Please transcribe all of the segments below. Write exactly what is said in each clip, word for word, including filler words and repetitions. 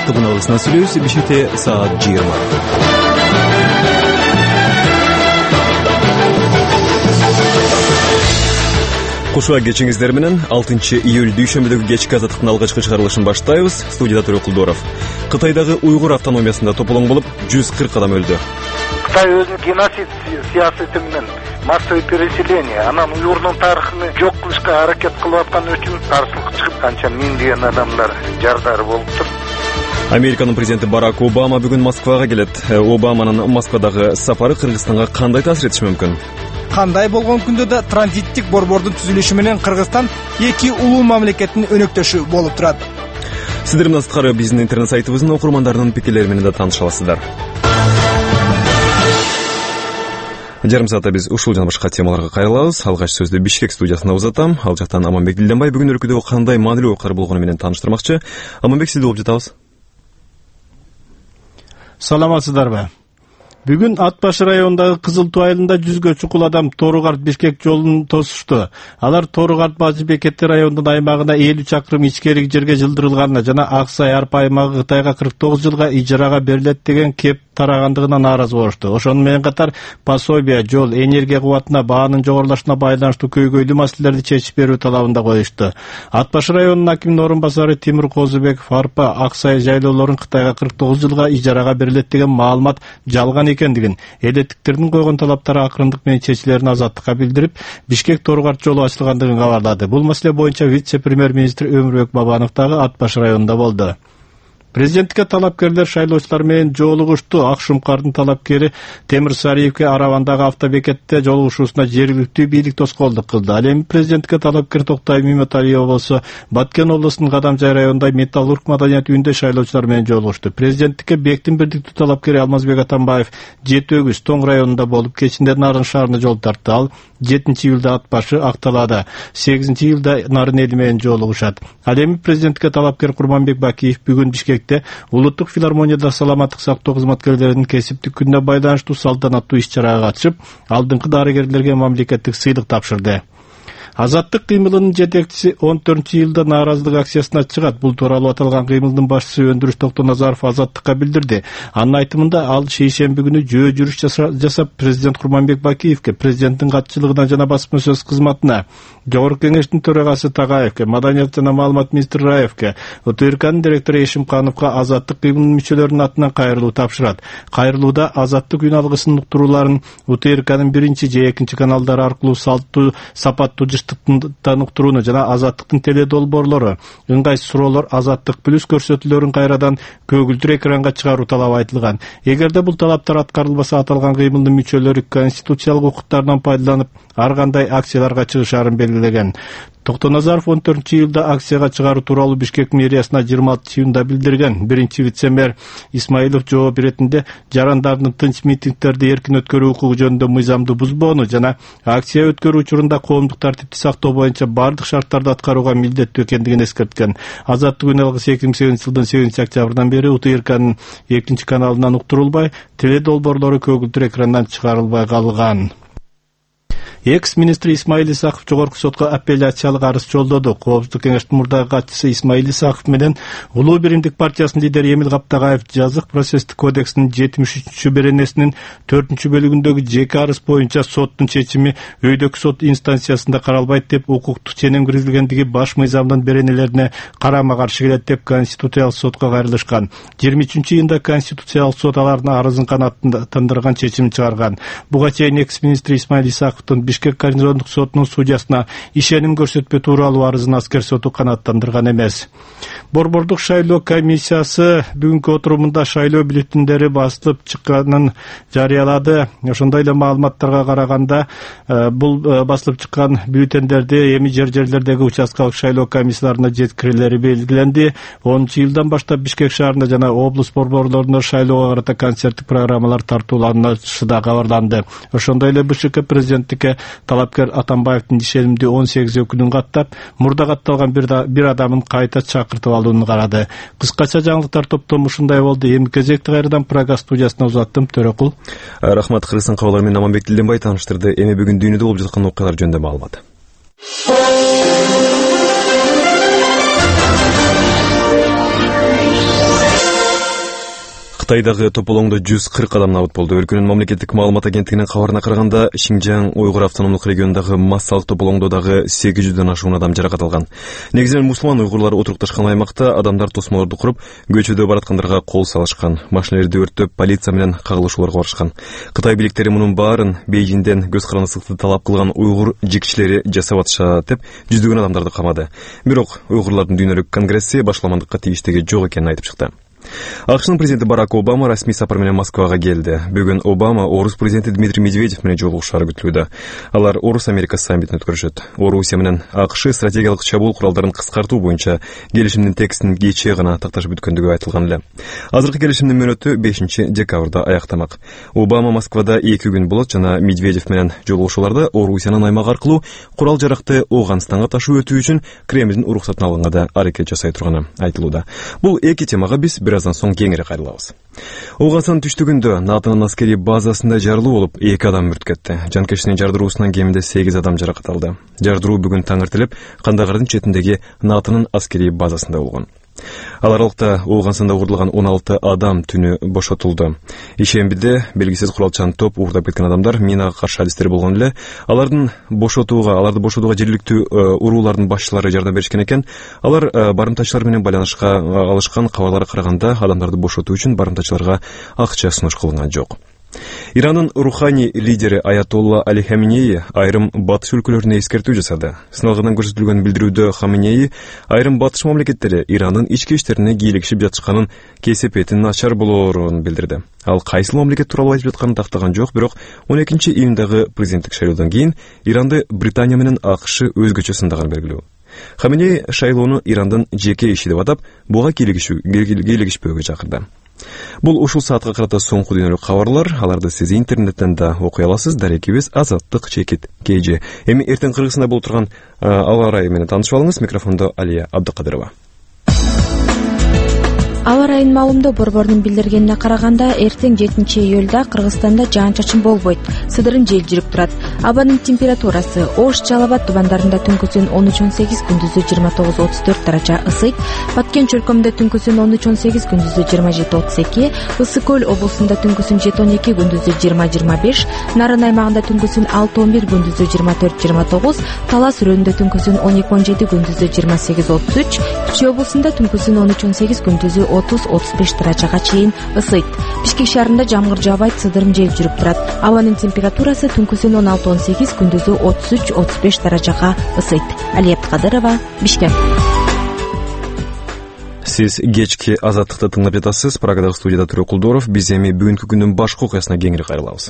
Артыгын алысына сүйлөбүз. Бишкекте саат жыйырма. Кушуа кечиңиздер менен алтынчы июль дүйшөмбүдөгү кечки азаттыктын алгачкы чыгарылышын баштайбыз. Студияда Төрө Кулдоров. Кытайдагы уйгур автономиясында тополоң болуп жүз кырк адам өлдү. Кытай өзүнүн геноцид саясаты менен массовый переселение, анан уйгурдун тарыхын жок кылышка аракет кылып аткан үчүн каршылыкка чыгып канча миңдеген адамдар жардары болуптур. Американын президенти Барак Обама бүгүн Москвага келет. Обаманын Москвадагы сапары Кыргызстанга кандай таасир этиши мүмкүн? Кандай болгон күндө да транзиттик борбордун түзүлүшү менен Кыргызстан эки улуу мамлекеттин өнөктөшү болуп турат. Сиздер менен сырткары биздин интернет сайтыбыздын окурмандарынын пикирлери менен да тааныша аласыздар. Жарым саатта биз ушул жана башка темаларга кайрылабыз. Алгач сөздү Бишкек студиясына узатам. Ал жактан Аманбек Дилденбай бүгүн өлкөдө кандай маанилүү окуялар болгону менен тааныштырмакчы. Аманбек, сизди угуп жатабыз. Саламатсыздарбы? Бүгүн Ат башы районундагы Кызыл Туу айылында жүзгө чукул адам Тору-Карт Бишкек жолун тосушту. Алар Тору-Карт Бажы Бекети районунун аймагына элүү чакырым ичкерик жерге жылдырылганына жана Аксай арпа аймагы Кытайга кырк тогуз жылга ижарага берилет деген кеп тарагандыгына нааразы болушту. Ошону менен катар пособия, жол, энергия кубатына баанын жогорулашына байланыштуу көйгөйлүү маселелерди чечип берүү талабын да коюшту. Ат башы районунун акиминин орун басары Тимур Козубеков арпа Аксай жайлоолорун Кытайга кырк тогуз жылга ижарага берилет деген маалымат жалган экендигин, элеттиктердин койгон талаптары акырындык менен чечилерин Азаттыкка билдирип, Бишкек Тору-Карт жолу ачылгандыгын кабарлады. Бул маселе боюнча вице-премьер-министр Өмүрбек Бабанов дагы Ат башы районунда болду. Президентке талапкерлер шайлоочулар менен жолугушту. Ак Шумкардын талапкери Темир Сариевке Аравандагы автобекетте жолугушуусуна жергиликтүү бийлик тоскоолдук кылды. Ал эми президентке талапкер Токтай Миметалиева болсо Баткен облусунун Кадамжай районунда металлург маданият үйүндө шайлоочулар менен жолугушту. Президенттикке Бектин бирдиктүү талапкери Алмазбек Атамбаев Жети Өгүз Тоң районунда болуп, кечинде Нарын шаарына жол тартты. Ал жетинчи июлда Ат башы, Акталаада, сегизинчи июлда Нарын эли менен жолугушат. Ал эми президентке талапкер Курманбек Бакиев бүгүн Бишкек Улуттук филармонияда саламаттык сактоо кызматкерлеринин кесиптик күнүнө байланыштуу салтанаттуу иш-чарага катышып, алдыңкы дарыгерлерге мамлекеттик сыйлык тапшырды. Азаттык кыймылынын жетекчиси он төртүнчү июлда нааразылык акциясына чыгат. Бул тууралуу аталган кыймылдын башчысы Өндүрүш Токтоназаров Азаттыкка билдирди. Анын айтымында ал шейшемби күнү жөө жүрүш жасап, президент Курманбек Бакиевке, президенттин катчылыгына жана басма сөз кызматына, Жогорку кеңештин төрагасы Тагаевке, Маданият жана маалымат министри Раевке, УТРКнын директору Эшимкановго Азаттык кыймылынын мүчөлөрүнүн атынан кайрылуу тапшырат. Кайрылууда Азаттык үн алгысынын уктурууларын УТРКнын биринчи же экинчи каналдары аркылуу салттуу, сапаттуу уктурууну жана Азаттыктын теледолбоорлору, ыңгай суроолор, Азаттык плюс көрсөтүүлөрүн кайрадан көгүлдүр экранга чыгаруу талабы айтылган. Эгерде бул талаптар аткарылбаса, аталган кыймылдын мүчөлөрү конституциялык укуктарынан пайдаланып, ар кандай акцияларга чыгышаарын белгилеген. Токтоназаров он төртүнчү июлда акцияга чыгаруу тууралуу Бишкек мэриясына жыйырма алтынчы июнда билдирген. Биринчи вице-мэр Исмаилов жооп беретинде жарандардын тынч митингдерди эркин өткөрүү укугу жөнүндө мыйзамды бузбоону жана акция өткөрүү учурунда коомдук тартипти сактоо боюнча бардык шарттарды аткарууга милдеттүү экендигин эскерткен. Азаттык үн алгысы эки миң сегизинчи жылдын сегизинчи октябрдан бери УТРКнын экинчи каналынан уктурулбай, теледолбоорлору көгүлдүр экрандан чыгарылбай калган. Экс-министр Исмаил Исаков жогорку сотко апелляциялык арыз жолдоду. Коопсуздук кеңештин мурдагы катчысы Исмаил Исаков менен Улуу биримдик партиясынын лидери Эмил Каптагаев жазык процесстик кодексинин жетимиш үчүнчү беренесинин төртүнчү бөлүгүндөгү жеке арыз боюнча соттун чечими өйдөкү сот инстанциясында каралбайт деп укуктук ченем киргизилгендиги баш мыйзамдын беренелерине карама каршы келет деп Конституциялык сотко кайрылышкан. жыйырма үчүнчү июнда Конституциялык сот алардын арызын канааттандырган чечим чыгарган. Буга чейин экс-министр Исмаил Исаковдун Бишкек гарнизондук сотунун судьясына ишеним көрсөтпө тууралуу арызын аскер соту канааттандырган эмес. Борбордук шайлоо комиссиясы бүгүнкү отурумунда шайлоо бюллетендери басылып чыкканын жарыялады. Ошондой эле маалыматтарга караганда, бул басылып чыккан бюллетендерди эми жер-жерлердеги участкалык шайлоо комиссияларына жеткирилери белгиленди. онунчу июлдан баштап Бишкек шаарында жана облус борборлорунда шайлоого карата концерттик программалар тартууланышы да кабарланды. Ошондой эле БШК президенттикке талапкер Атамбаевдин ишенимди он сегиз өкүлүн каттап, мурда катталган бир адамын кайта чакыртып алууну карады. Кыскача жаңылыктар топтому ушундай болду. Эми кезекти кайрадан Прага студиясына узаттым. Төрөкул. Рахмат. Кыргызстан кабарлары менен Аманбек Дилденбай тааныштырды. Эми бүгүн дүйнөдө болуп жаткан окуялар жөнүндө маалымат. Кытайдагы тополоңдо жүз кырк адам набыт болду. Өлкөнүн мамлекеттик маалымат агенттигинин кабарына караганда, Шинжаң Уйгур автономдук регионундагы массалык тополоңдо дагы сегиз жүздөн ашуун адам жаракат алган. Негизинен мусулман уйгурлар отурукташкан аймакта адамдар тосмолорду куруп, көчөдө бараткандарга кол салышкан, машиналерди өрттөп, полиция менен кагылышууларга барышкан. Кытай бийликтери мунун баарын Бейжиңден көз карандысыкты талап кылган уйгур жигичилери жасап атышат деп жүздөгөн адамдарды камады. Бирок уйгурлардын дүйнөлүк конгресси башламандыкка тийиштиги жок экенин айтып чыкты. АКШнын президенти Барак Обама расмий сапар менен Москвага келди. Бүгүн Обама Орус президенти Дмитрий Медведев менен жолугушаары күтүлүүдө. Алар Орус-Америка саммитин өткөрүшөт. Орусия менен АКШ стратегиялык чабуул куралдарын кыскартуу боюнча келишимдин текстин кечээ гана такташып бүткөндүгү айтылган эле. Азыркы келишимдин мөөнөтү бешинчи декабрда аяктамак. Обама Москвада эки күн болот жана Медведев менен жолугушууларда Орусиянын аймак аркылуу курал жаракты Ооганстанга ташуу өтүү үчүн Кремлдин уруксатын алганга да аракет жасай турганы айтылууда. Бул эки темага биз бираздан соң кеңири кайрылабыз. Ооганстан түштүгүндө НАТОнун аскерий базасында жарылуу болуп, эки адам мүрт кетти. Жанкештин жардыруусунан кеминде сегиз адам жаракат алды. Жардыруу бүгүн таң эртелеп Кандагардын четиндеги НАТОнун аскерий базасында болгон. Ал аралыкта Ооганстанда уурдалган он алты адам түнү бошотулду. Ишембиде белгисиз куралчан топ уурдап кеткен адамдар минага каршы адистер болгон эле. Алардын бошотууга, аларды бошотууга жергиликтүү уруулардын башчылары жардам беришкен экен. Алар барымтачылар менен байланышка алышкан. Кабарларга караганда адамдарды бошотуу үчүн барымтачыларга акча сунуш кылынган жок. Иранын руханий лидери Аятолла Али Хаменеи айрым батыш өлкөлөрүнө эскертүү жасады. Сыналгынан көрсөтүлгөн билдирүүдө Хаменеи айрым батыш мамлекеттери Иранын ички иштерине кийлигишип жатышканын, кесепетинин начар болоорун билдирди. Ал кайсыл мамлекет тууралуу айтып жатканын тактаган жок, бирок он экинчи июндагы президенттик шайлоодон кийин Иранды Британия менен АКШ өзгөчө сындаганы белгилүү. Хаменеи шайлоону Ирандын жеке иши деп атап, буга кийлигишпөөгө чакырды. Бул ушул саатка карата соңку дүйнөлүк кабарлар. Аларды сиз интернеттен да окуй аласыз. Дарекибиз Азаттык чекит кж. Эми эртең Кыргызстанда болуп турган аба ырайы менен таанышып алыңыз. Микрофондо Алия Абдыкадырова. Аба ырайынын маалымдоо борборунун билдиргенине караганда, эртең жетинчи июлда Кыргызстанда жаан-чачын болбойт, сыдырым жел жүрүп турат. Абанын температурасы Ош, Жалал Абад тубандарында түнкүсүн он үч он сегиз, күндүзү жыйырма тогуз отуз төрт даража ысыйт. Баткен чөлкөмүндө түнкүсүн он үч он сегиз, күндүзү жыйырма жети отуз эки, Ысык көл облусунда түнкүсүн жети он эки, күндүзү жыйырма жыйырма беш, Нарын аймагында түнкүсүн алты он бир, күндүзү жыйырма төрт жыйырма тогуз, Талас районунда түнкүсүн он эки он жети, күндүзү жыйырма сегиз отуз үч, Чүй облусунда түнкүсүн он үч он сегиз, күндүзү отуз отуз беш даражага чейин ысыйт. Бишкек шаарында жамгыр жаабайт, сыдырым жел жүрүп турат. Абанын температурасы түнкүсүн он алты он сегиз, күндүзү отуз үч отуз беш даражага ысыйт. Алия Абдыкадырова, Бишкек. Сиз кечки Азаттыкты тыңдап жатасыз. Прагадагы студияда Түрө Кулдоров. Биз эми бүгүнкү күндүн башкы окуясына кеңири кайрылабыз.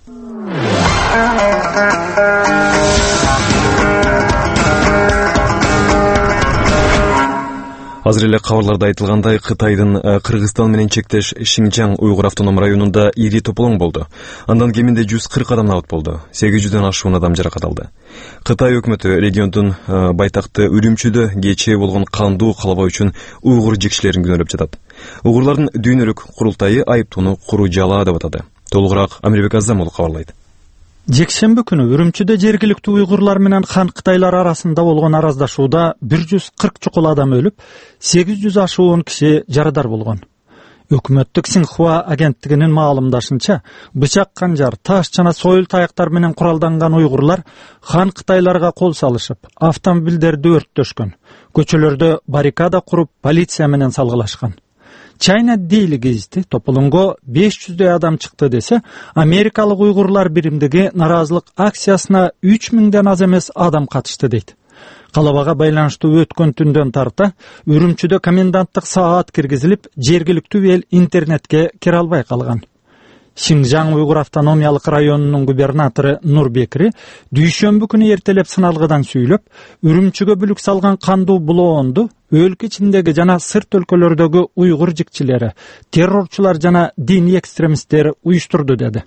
Азыр эле кабарларда айтылгандай, Кытайдын Кыргызстан менен чектеш Шинжаң Уйгур автоном районунда ири тополоң болду. Андан кеминде жүз кырк адам набыт болду. сегиз жүздөн ашуун адам жаракат алды. Кытай өкмөтү региондун байтакты Үрүмчүдө кечээ болгон кандуу калабаа үчүн уйгур жигичилерин күнөөлөп жатат. Уйгурлардын дүйнөлүк курултайы айыптоону куру жалаа деп атады. Толугураак Амирбек Азамолу кабарлайт. Жекшемби күнү Үрүмчүдө жергиликтүү уйгурлар менен хан Кытайлар арасында болгон араздашууда бир жүз кырк чукул адам өлүп, сегиз жүз ашуун киши жарадар болгон. Өкмөттүк Синхуа агенттигинин маалымдашынча, бычак, канжар, таш жана сойыл таяктар менен куралданган уйгурлар хан Кытайларга кол салышып, автомобилдерди өрттөшкөн, көчөлөрдө баррикада куруп, полиция менен салгылашкан. China Daily гезити тополоңго беш жүздөй адам чыкты десе, Америкалык уйгурлар биримдиги наразылык акциясына үч миңден аз эмес адам катышты дейт. Калабага байланыштуу өткөн түндөн тарта Үрүмчүдө коменданттык саат киргизилип, жергиликтүү эл интернетке кире албай калган. Шинжаң Уйгур автономиялык районунун губернатору Нурбекри дүйшөмбү күнү эртелеп сыналгыдан сүйлөп, Үрүмчүгө бүлүк салган кандуу булоонду өлкө ичиндеги жана сырт өлкөлөрдөгү уйгур жигчилери, террорчулар жана диний экстремисттер уюштурду деди.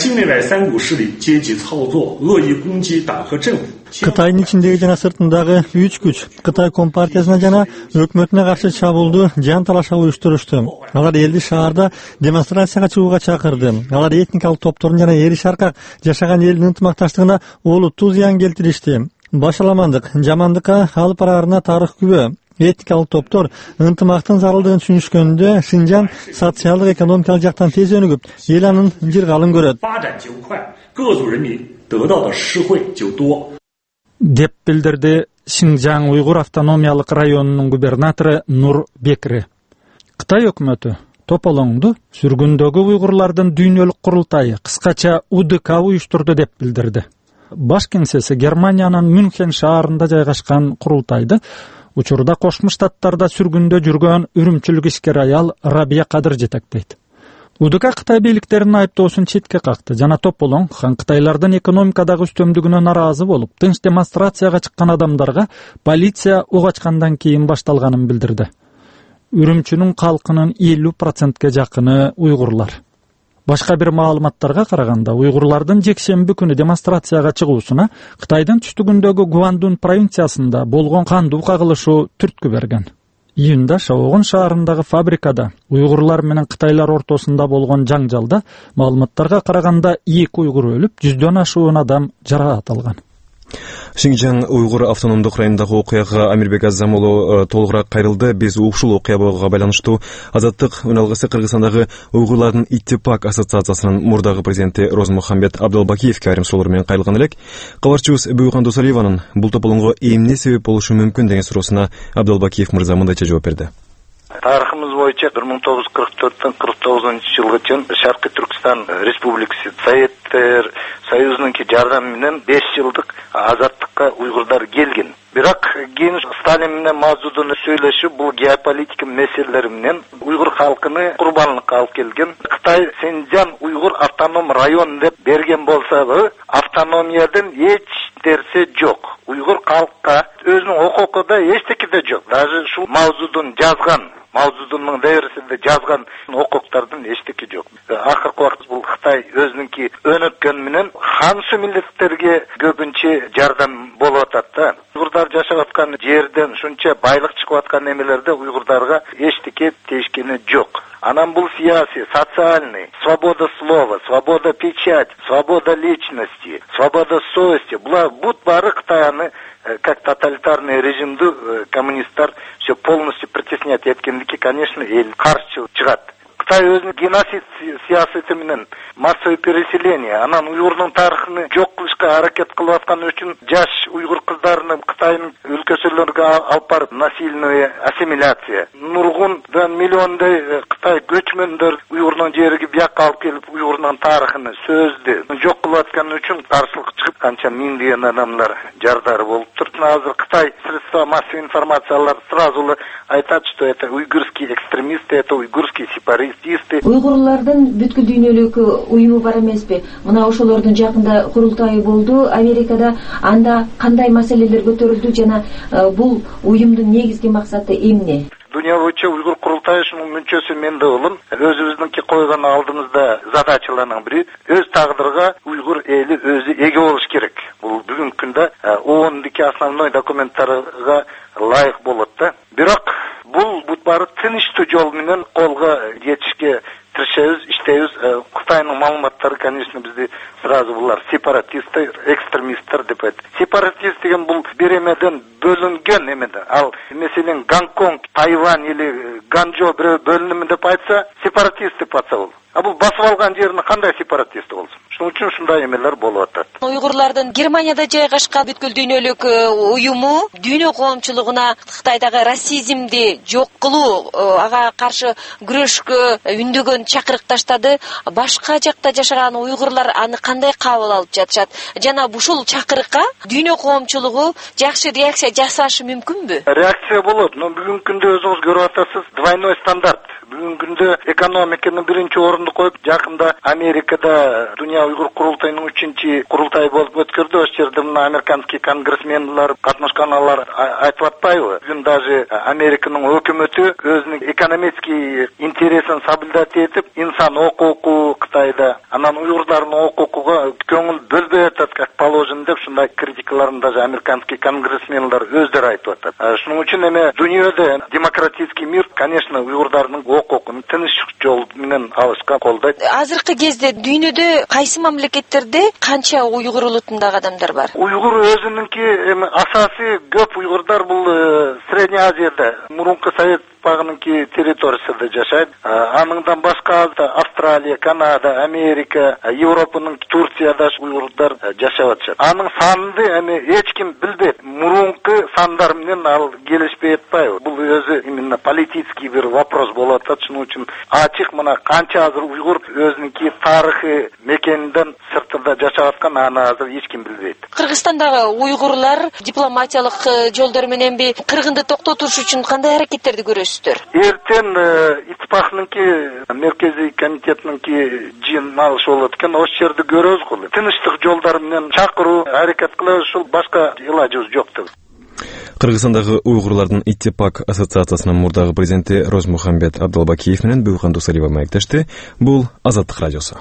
Кытайдын ичиндеги жана сыртындагы үч күч Кытай компартиясына жана өкмөтүнө каршы чабуулду жан талаша уюштурушту. Алар элди шаарда демонстрацияга чыгууга чакырды. Алар этникалык топтордун жана эри шаркак жашаган элдин ынтымакташтыгына олуттуу зыян келтиришти. Башаламандык, жамандыкка алып бараарына тарых күбө. этникалык топтор ынтымактын зарылдыгын түшүнүшкөндө Шинжаң социалдык экономикалык жактан тез өнүгүп, эл анын жыргалын көрөт деп билдирди Шинжаң уйгур автономиялык районунун губернатору Нур Бекри. Кытай өкмөтү тополоңду сүргүндөгү уйгурлардын дүйнөлүк курултайы, кыскача У Д К уюштурду деп билдирди. Баш кеңсеси Германиянын Мюнхен шаарында жайгашкан курултайды учурда Кошмо Штаттарда сүргүндө жүргөн үрүмчүлүк ишкер аял Рабия Кадыр жетектейт. У Д К Кытай бийликтеринин айыптоосун четке какты жана тополоң хан кытайлардын экономикадагы үстөмдүгүнө наразы болуп, тынч демонстрацияга чыккан адамдарга полиция ок ачкандан кийин башталганын билдирди. Үрүмчүнүн калкынын элүү процентке жакыны уйгурлар. Башка бир маалыматтарга караганда, уйгурлардын жекшемби күнү демонстрацияга чыгуусуна Кытайдын түштүгүндөгү Гуандун провинциясында болгон кандуу кагылышуу түрткү берген. Июнда Шаогун шаарындагы фабрикада уйгурлар менен кытайлар ортосунда болгон жаңжалда маалыматтарга караганда эки уйгур өлүп, жүздөн ашуун адам жаракат алган. Шинжаң уйгур автономдук районундагы окуяга Амирбек Азам уулу толугураак кайрылды. Биз ушул окуяга байланыштуу Азаттык үналгысы Кыргызстандагы уйгурлардын Иттифак ассоциациясынын мурдагы президенти Розмухамбет Абдулбакиевке айрым суроолор менен кайрылган элек. Кабарчыбыз Бүйкан Досалиеванын бул тополоңго эмне себеп болушу мүмкүн деген суроосуна Абдулбакиев мырза мындайча жооп берди. Тарыхымыз боюнча бир миң тогуз жүз кырк төрттөн кырк тогузунчу жылга чейин Шаркы Түркстан Республикасы Советтер Союзунун жардамы менен беш жылдык азаттыкка уйгурдар келген. Бирок кийин Сталин менен Мазудун сүйлөшүп, бул геополитика маселелери менен уйгур халкыны курбанлыкка алып келген. Кытай Шинжаң уйгур автоном район деп берген болсо да, автономиядан эч нерсе жок. Уйгур халкка өзүнүн укугу да эчтеке да жок. Даже ушул Мазудун жазган Мавзудунун дайрасында жазган укуктардын эчтеке жок. Акыркы убакыт бул Кытай өзүнүнки өнөккөн менен ханшы миллеттерге көбүнчө жардам болуп атат да. Уйгурдар жашап аткан жерден ушунча байлык чыгып аткан немелерде уйгурдарга эчтеке тиешкени жок. Анан бул саясий, социальный, свобода слова, свобода печать, свобода личности, свобода совести. Булар бут бары Кытайны как тоталитарный режимди коммунисттар все полностью притеснять эткендики, конечно, эл каршы чыгат. Кытай өзүнүн геноцид саясаты менен массовый переселение, анан уйгурдун тарыхын жок кылышка аракет кылып аткан үчүн жаш уйгур кыздарын Кытайдын өлкөсүлөргө алып барып насильная ассимиляция. Нургундан миллиондай Кытай көчмөндөр уйгурдун жериге бияка алып келип уйгурдун тарыхын, сөздү жок кылып аткан үчүн каршылык чыгып канча миңдеген адамдар жардары болуп турат. Азыр Кытай средства массовой информациялар сразу айтат, что это уйгурские экстремисты, это уйгурские сепаратисты. Уйгурлардын бүткүл дүйнөлүк уюму бар эмеспи? Мына ошолордун жакында курултайы болду Америкада. Анда кандай маселелер көтөрүлдү жана бул уюмдун негизги максаты эмне? Dünya boyunca Uygur Kurultayışının мүнчөсү мен де болом. Өзүбүздүнки койгон алдыбызда задачаларның бири өз тагдырга уйгур эли өзү эге болуш керек. Бул бүгүнкү күндө ООНдуки основной документтарга ылайык болот да. Бирок бул бут бары тынычтуу жол менен колго жетишке тырышабыз, иштейбиз. Кытайдын маалыматтары, конечно, бизди сразу булар сепаратисттер, экстремисттер деп айтат. Сепаратист деген бул бир эмеден бөлүнгөн эмеде. Ал маселен Гонконг, Тайвань или Ганчжоу бирөө бөлүнүмүн деп айтса, сепаратист деп атса болот. А бул басып алган жерин кандай сепаратист болсун? Шуның үчүн ушундай эмелер болуп атат. Уйгурлардын Германияда жайгашкан бүткүл дүйнөлүк уюму дүйнө коомчулугуна Кытайдагы расизмди жок кылуу, ага каршы күрөшкө үндөгөн чакырык таштады. Башка жакта жашаган уйгурлар аны кандай кабыл алып жатышат? Жана ушул чакырыкка дүйнө коомчулугу жакшы реакция жасашы мүмкүнбү? Реакция болот, но бүгүнкү күндө өзүңүз көрүп атасыз, двойной стандарт. Бүгүнкү күндө экономиканы биринчи орунду коюп, жакында Америкада Dünya Uygur Kurultayının üçüncü kurultayı bolup ötkürdü. O жерде мына американский конгрессмендер, катнашканалар айтып атпайбы? Бүгүн даже Американын өкмөтү өзүнүн экономический интересин соблюдать этип, инсан укугу Кытайда, анан уйгурлардын укугуга көңүл бөлбөй атат, как положено деп ушундай критикаларын даже американский конгрессмендер өздөрү айтып атат. Шуның үчүн эме дүйнөдө демократический мир, конечно, уйгурлардын укукун тынчтык жол менен алышка колдойт. Азыркы кезде дүйнөдө кайсы мамлекеттерде канча уйгур улутундагы адамдар бар? Уйгур өзүнүнки эми асасый көп уйгурдар бул Средний Азияда, мурунку Совет багынынки территориясында жашайт. Аныңдан башка Австралия, Канада, Америка, Европанын Турцияда уйгурдар жашап атышат. Анын санды эми эч ким билбейт. Мурунку сандар менен ал келишпей атпайбы. Бул өзү именно политический бир вопрос болуп атат. Шуның үчүн ачык мына канча азыр уйгур өзүнүнки тарыхы мекенинден сыртында жашап аткан, аны азыр эч ким билбейт. Кыргызстандагы уйгурлар дипломатиялык жолдор мененби кыргынды токтотуш үчүн кандай аракеттерди көрөсүздөр? Эртең иттифакыныңки меркезий комитетининки жыйын алышы болот экен, ошол жерди көрөбүз го. Тынчтык жолдор менен чакыруу аракет кылабыз, ушул башка илажыбыз жок деп. Кыргызстандагы уйгурлардын Иттифак ассоциациясынын мурдагы президенти Розмухамбет Абдулбакиев менен Бүйкан Дусалиева маектешти. Бул Азаттык радиосу.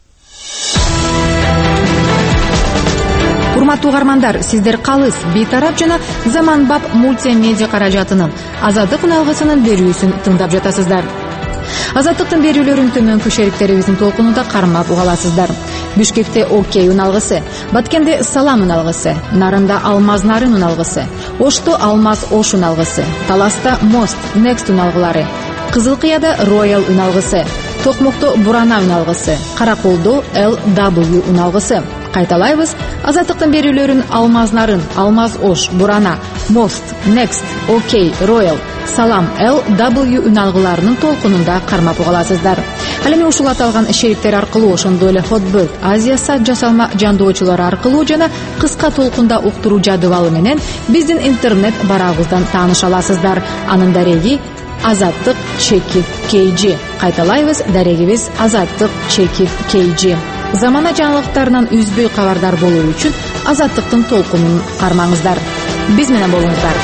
Урматтуу угармандар, сиздер калыс бейтарап жана заманбап мультимедиа каражатынын Азаттык үналгысынын берүүсүн тыңдап жатасыздар. Азаттыктын берүүлөрүн төмөнкү шериктерибиздин толкунунда кармап угаласыздар. Бишкекте Окей үналгысы, Баткенде Салам үналгысы, Нарында Алмаз Нарын үналгысы, Ошто Алмаз Ош үналгысы, Таласта Мост Next үналгылары, Кызылкыяда Royal үналгысы, Токмокто Бурана үналгысы, Караколдо Эл дабл ю үналгысы. Кайталайбыз, Азаттыктын берүүлөрүн Алмаз Нарын, Алмаз Ош, Бурана, Мост, Next, Окей, Royal, Салам, Эл дабл ю үналгыларынын толкунунда кармап угаласыздар. Ал эми ушул аталган шериктер аркылуу, ошондой эле Hotbird, Азия сат жасалма жандоочулары аркылуу жана кыска толкунда уктуруу жадыбалы менен биздин интернет барагыбыздан тааныша аласыздар. Анын дареги Азаттык чекит кей джи. Кайталайбыз, дарегибиз Азаттык чекит кей джи. Замана жаңылыктарынан үзбөй кабардар болуу үчүн Азаттыктын толкунун кармаңыздар. Биз менен болуңуздар.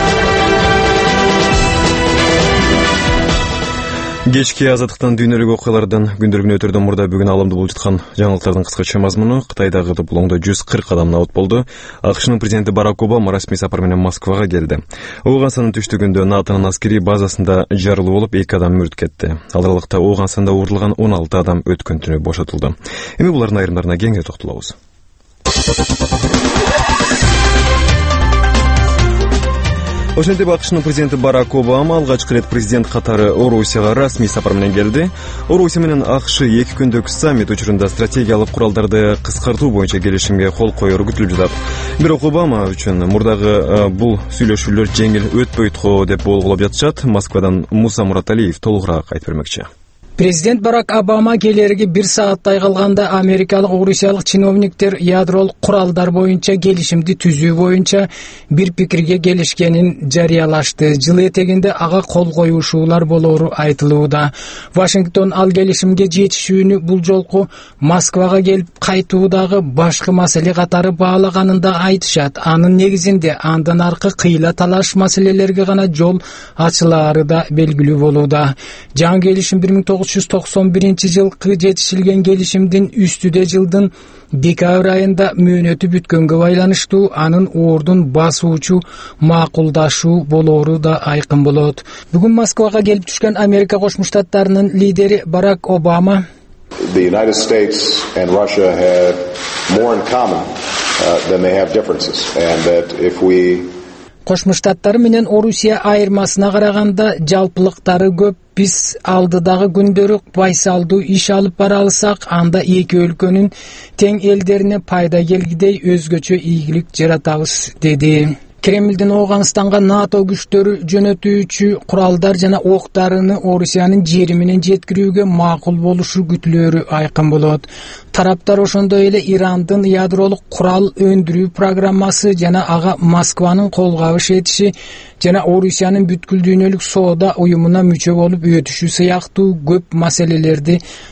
Кечки Азаттыктан дүйнөлүк окуялардан күндөргүнө өтөрдөн мурда бүгүн аламда болуп жаткан жаңылыктардын кыскача мазмуну: Кытайдагы Булоңдо жүз кырк адам набыт болду. АКШнын президенти Барак Обама расмий сапар менен Москвага келди. Ооганстандын түштүгүндө НАТОнун аскерий базасында жарылуу болуп, эки адам мүрт кетти. Ал аралыкта Ооганстанда урдулган он алты адам өткөн түнү бошотулду. Эми булардын айрымдарына кеңири токтолобуз. Ошентип АКШнын президенти Барак Обама алгачкы ирет президент катары Орусияга расмий сапар менен келди. Орусия менен АКШ эки күндүк саммит учурунда стратегиялык куралдарды кыскартуу боюнча келишимге кол коеру күтүлүп жатат. Бирок Обама үчүн мурдагы бул сүйлөшүүлөр жеңил өтпөйт го деп болгулап жатышат. Москвадан Муса Мураталиев толугураак айтып бермекчи. Президент Барак Обама келерге бир сааттай калганда америкалык орусиялык чиновниктер ядролук куралдар боюнча келишимди түзүү боюнча бир пикирге келишкенин жарыялашты. Жыл этегинде ага кол коюшуулар болору айтылууда. Вашингтон ал келишимге жетишүүнү бул жолку Москвага келип кайтуудагы башкы маселе катары баалаганын да айтышат. Анын негизинде андан аркы кыйла талаш маселелерге гана жол ачылаары да белгилүү болууда. Жаңы келишим бир миң тогуз жүз токсон биринчи жылкы жетишилген келишимдин үстүдө жылдын декабрь айында мөөнөтү бүткөнгө байланыштуу анын ордун басуучу макулдашуу болору да айкын болот. Бүгүн Москвага келип түшкөн Америка Кошмо Штаттарынын лидери Барак Обама The United States and Russia have more in common uh, than they have differences, and that if we Кошмо Штаттары менен Орусия айырмасына караганда жалпылыктары көп. Биз алдыдагы күндөрү байсалдуу иш алып бара алсак, анда эки өлкөнүн тең элдерине пайда келгидей өзгөчө ийгилик жаратабыз, деди. Кремлдин Ооганстанга НАТО күчтөрү жөнөтүүчү куралдар жана октарыны Орусиянын жери менен жеткирүүгө макул болушу күтүлөрү айкын болот. Тараптар ошондой эле Ирандын ядролук курал өндүрүү программасы жана ага Москванын колгабыш этиши жана Орусиянын бүткүл дүйнөлүк соода уюмуна мүчө болуп өтүшү сыяктуу көп маселелерди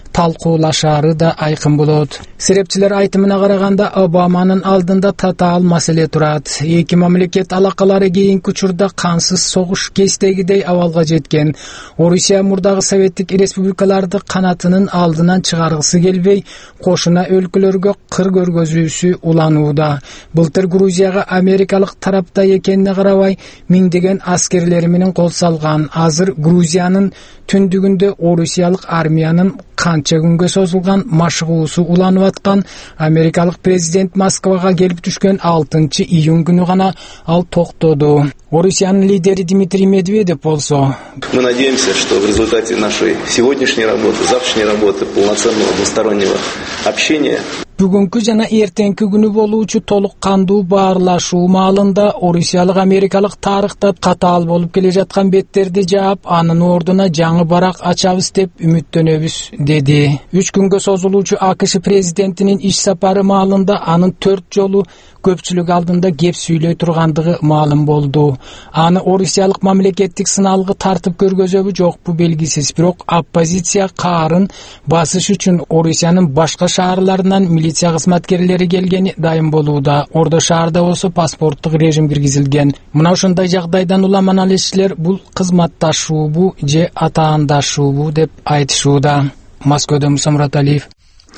талкуулашаары да айкын болот. Серепчилер айтымына караганда Обаманын алдында татаал маселе турат. Эки мамлекет алакалары кийинки учурда кансыз согуш кестегидей абалга жеткен. Орусия мурдагы советтик республикаларды канатынын алдынан чыгаргысы келбей, кошуна өлкөлөргө кыр көргөзүүсү уланууда. Былтыр Грузияга америкалык тарапта экенине карабай, миңдеген аскерлери менен кол салган. Азыр Грузиянын түндүгүндө орусиялык армиянын канча күнгө созулган машыгуусу уланып аткан. Америкалык президент Москвага келип түшкөн алтынчы июнь күнү гана ал токтоду. Орусиянын лидери Дмитрий Медведев болсо: Мы надеемся, что в результате нашей сегодняшней работы, завтрашней работы, полноценного двустороннего общения бүгүнкү жана эртеңки күнү болуучу толук кандуу баарлашуу маалында орусиялык америкалык тарыхта катаал болуп келе жаткан беттерди жаап, анын ордуна жаңы барак ачабыз деп үмүттөнөбүз, деди. Үч күнгө созулуучу АКШ президентинин иш сапары маалында анын төрт жолу көпчүлүк алдында кеп сүйлөй тургандыгы маалым болду. Аны орусиялык мамлекеттик сыналгы тартып көргөзөбү жокпу белгисиз, бирок оппозиция каарын басыш үчүн Орусиянын башка шаарларынан милиция кызматкерлери келгени дайым болууда. Ордо шаарда болсо паспорттук режим киргизилген. Мына ошондой жагдайдан улам аналитикчилер бул кызматташуубу же атаандашуубу деп айтышууда. Москвадан Мусамрат Алиев.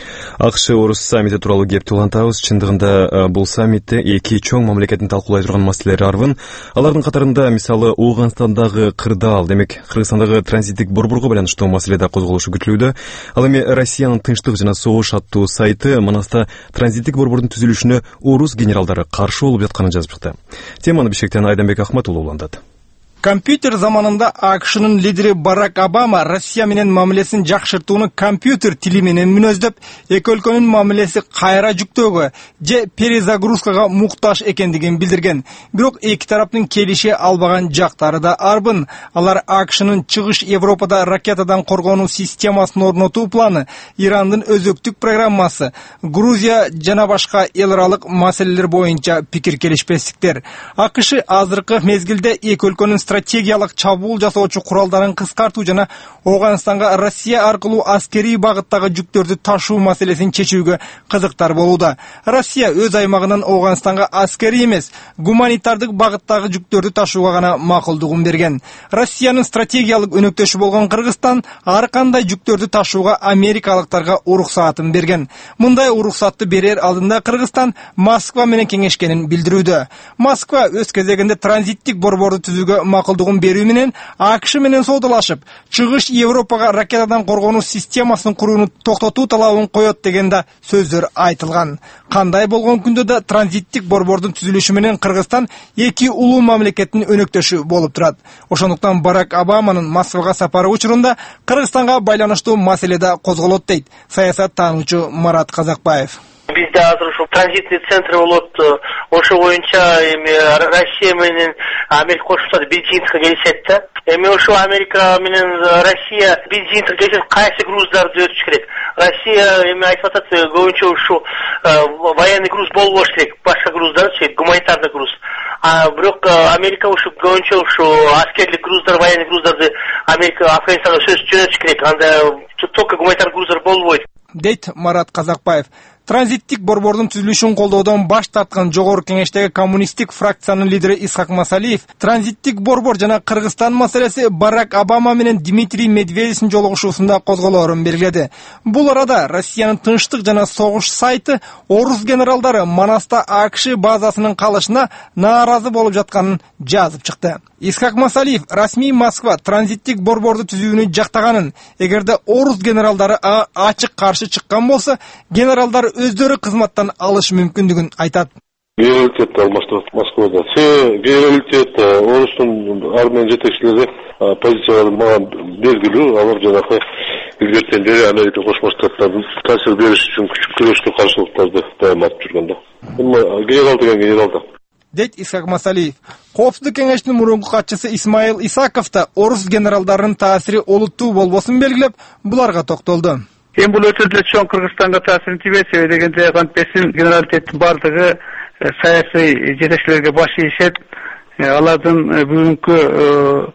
АКШ Орус саммити тууралуу кепти улантабыз. Чындыгында бул саммитте эки чоң мамлекеттин талкуулай турган маселелери арбын. Алардын катарында мисалы Ооганстандагы кырдаал, демек Кыргызстандагы транзиттик борборго байланыштуу маселе да козголушу күтүлүүдө. Ал эми Россиянын Тынчтык жана согуш аттуу сайты Манаста транзиттик борбордун түзүлүшүнө орус генералдары каршы болуп жатканын жазып чыкты. Теманы Бишкектен Айданбек Ахмат уулу улантат. Компьютер заманында АКШнын лидери Барак Обама Россия менен мамилесин жакшыртууну компьютер тили менен мүнөздөп, эки өлкөнүн мамилеси кайра жүктөөгө же перезагрузкага муктаж экендигин билдирген. Бирок эки тараптын келише албаган жактары да арбын. Алар АКШнын чыгыш Европада ракетадан коргонуу системасын орнотуу планы, Ирандын өзөктүк программасы, Грузия жана башка эл аралык маселелер боюнча пикир келишпестиктер. АКШ азыркы мезгилде эки өлкөнүн стратегиялык чабуул жасоочу куралдарын кыскартуу жана Ооганстанга Россия аркылуу аскерий багыттагы жүктөрдү ташуу маселесин чечүүгө кызыктар болууда. Россия өз аймагынан Ооганстанга аскерий эмес, гуманитардык багыттагы жүктөрдү ташууга гана макулдугун берген. Россиянын стратегиялык өнөктөшү болгон Кыргызстан ар кандай жүктөрдү ташууга америкалыктарга уруксаатын берген. Мындай уруксатты берер алдында Кыргызстан Москва менен кеңешкенин билдирүүдө. Москва өз кезегинде транзиттик борборду түзүүгө макулдугун берүү менен АКШ менен соодалашып, чыгыш Европага ракетадан коргонуу системасын курууну токтотуу талабын коет деген да сөздөр айтылган. Кандай болгон күндө да транзиттик борбордун түзүлүшү менен Кыргызстан эки улуу мамлекеттин өнөктөшү болуп турат. Ошондуктан Барак Обаманын Москвага сапары учурунда Кыргызстанга байланыштуу маселе да козголот дейт саясат таануучу Марат Казакбаев. Бизде азыр ушул транзитный центр болот. Ошо боюнча эми Россия менен Америка кошулса бир жыйынтыкка келишет да. Эми ошо Америка менен Россия бир жыйынтыкка келишет, кайсы груздарды өтүш керек. Россия эми айтып атат, көбүнчө ушу военный груз болбош керек, башка груздарды, гуманитарный груз. А бирок Америка ушу көбүнчө ушу аскерлик груздар, военный груздарды Америка Афганистанга сөз жөнөтүш керек. Анда только гуманитарный груздар болбойт, дейт Марат Казакбаев. Транзиттик борбордун түзүлүшүн колдоодон баш тарткан жогорку кеңештеги коммунисттик фракциянын лидери Исхак Масалиев транзиттик борбор жана Кыргызстан маселеси Барак Обама менен Дмитрий Медведевдин жолугушуусунда козголоорун белгиледи. Бул арада Россиянын Тынчтык жана согуш сайты орус генералдары Манаста АКШ базасынын калышына нааразы болуп жатканын жазып чыкты. Исхак Масалиев расмий Москва транзиттик борборду түзүүнү жактаганын, эгерде орус генералдары ачык каршы чыккан болсо, генералдар өздөрү кызматтан алыш мүмкүндүгүн айтат. Генералитет алмаштырат Москвада. Все генералитет орустун армия жетекчилери позициялары мага белгилүү. Алар жанагы илгертен бери Америка Кошмо Штаттарынын таасир бериш үчүн күрөшкө каршылыктарды даяматып жүргөн да. Эми генерал деген генерал да. Дейт Исхак Масалиев. Коопсуздук кеңештин мурунку катчысы Исмаил Исаков да орус генералдарынын таасири олуттуу болбосун белгилеп, буларга токтолду. Эми бул өтө эле чоң Кыргызстанга таасирин тийбейт, себеби дегенде кантпесин генералитеттин бардыгы саясий жетекчилерге баш ийишет. Алардын бүгүнкү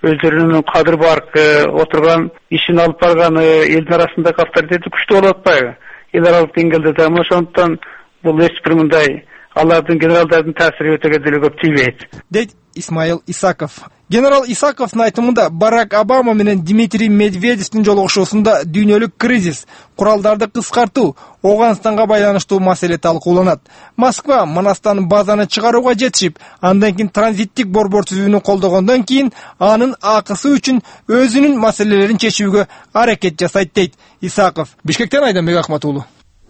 өздөрүнүн кадыр барк отурган ишин алып барган элдин арасындагы авторитети күчтүү болуп атпайбы эл аралык деңгээлде да. Ошондуктан бул эч бир мындай алардын генералдардын таасири өтө деле көп тийбейт дейт Исмаил Исаков. Генерал Исаковдун айтымында Барак Обама менен Дмитрий Медведевдин жолугушуусунда дүйнөлүк кризис, куралдарды кыскартуу, Афганистанга байланыштуу маселе талкууланат. Москва Манастан базаны чыгарууга жетишип, андан кийин транзиттик борбор түзүүнү колдогондон кийин анын акысы үчүн өзүнүн маселелерин чечүүгө аракет жасайт дейт Исаков. Бишкектен Айданбек Ахмат уулу.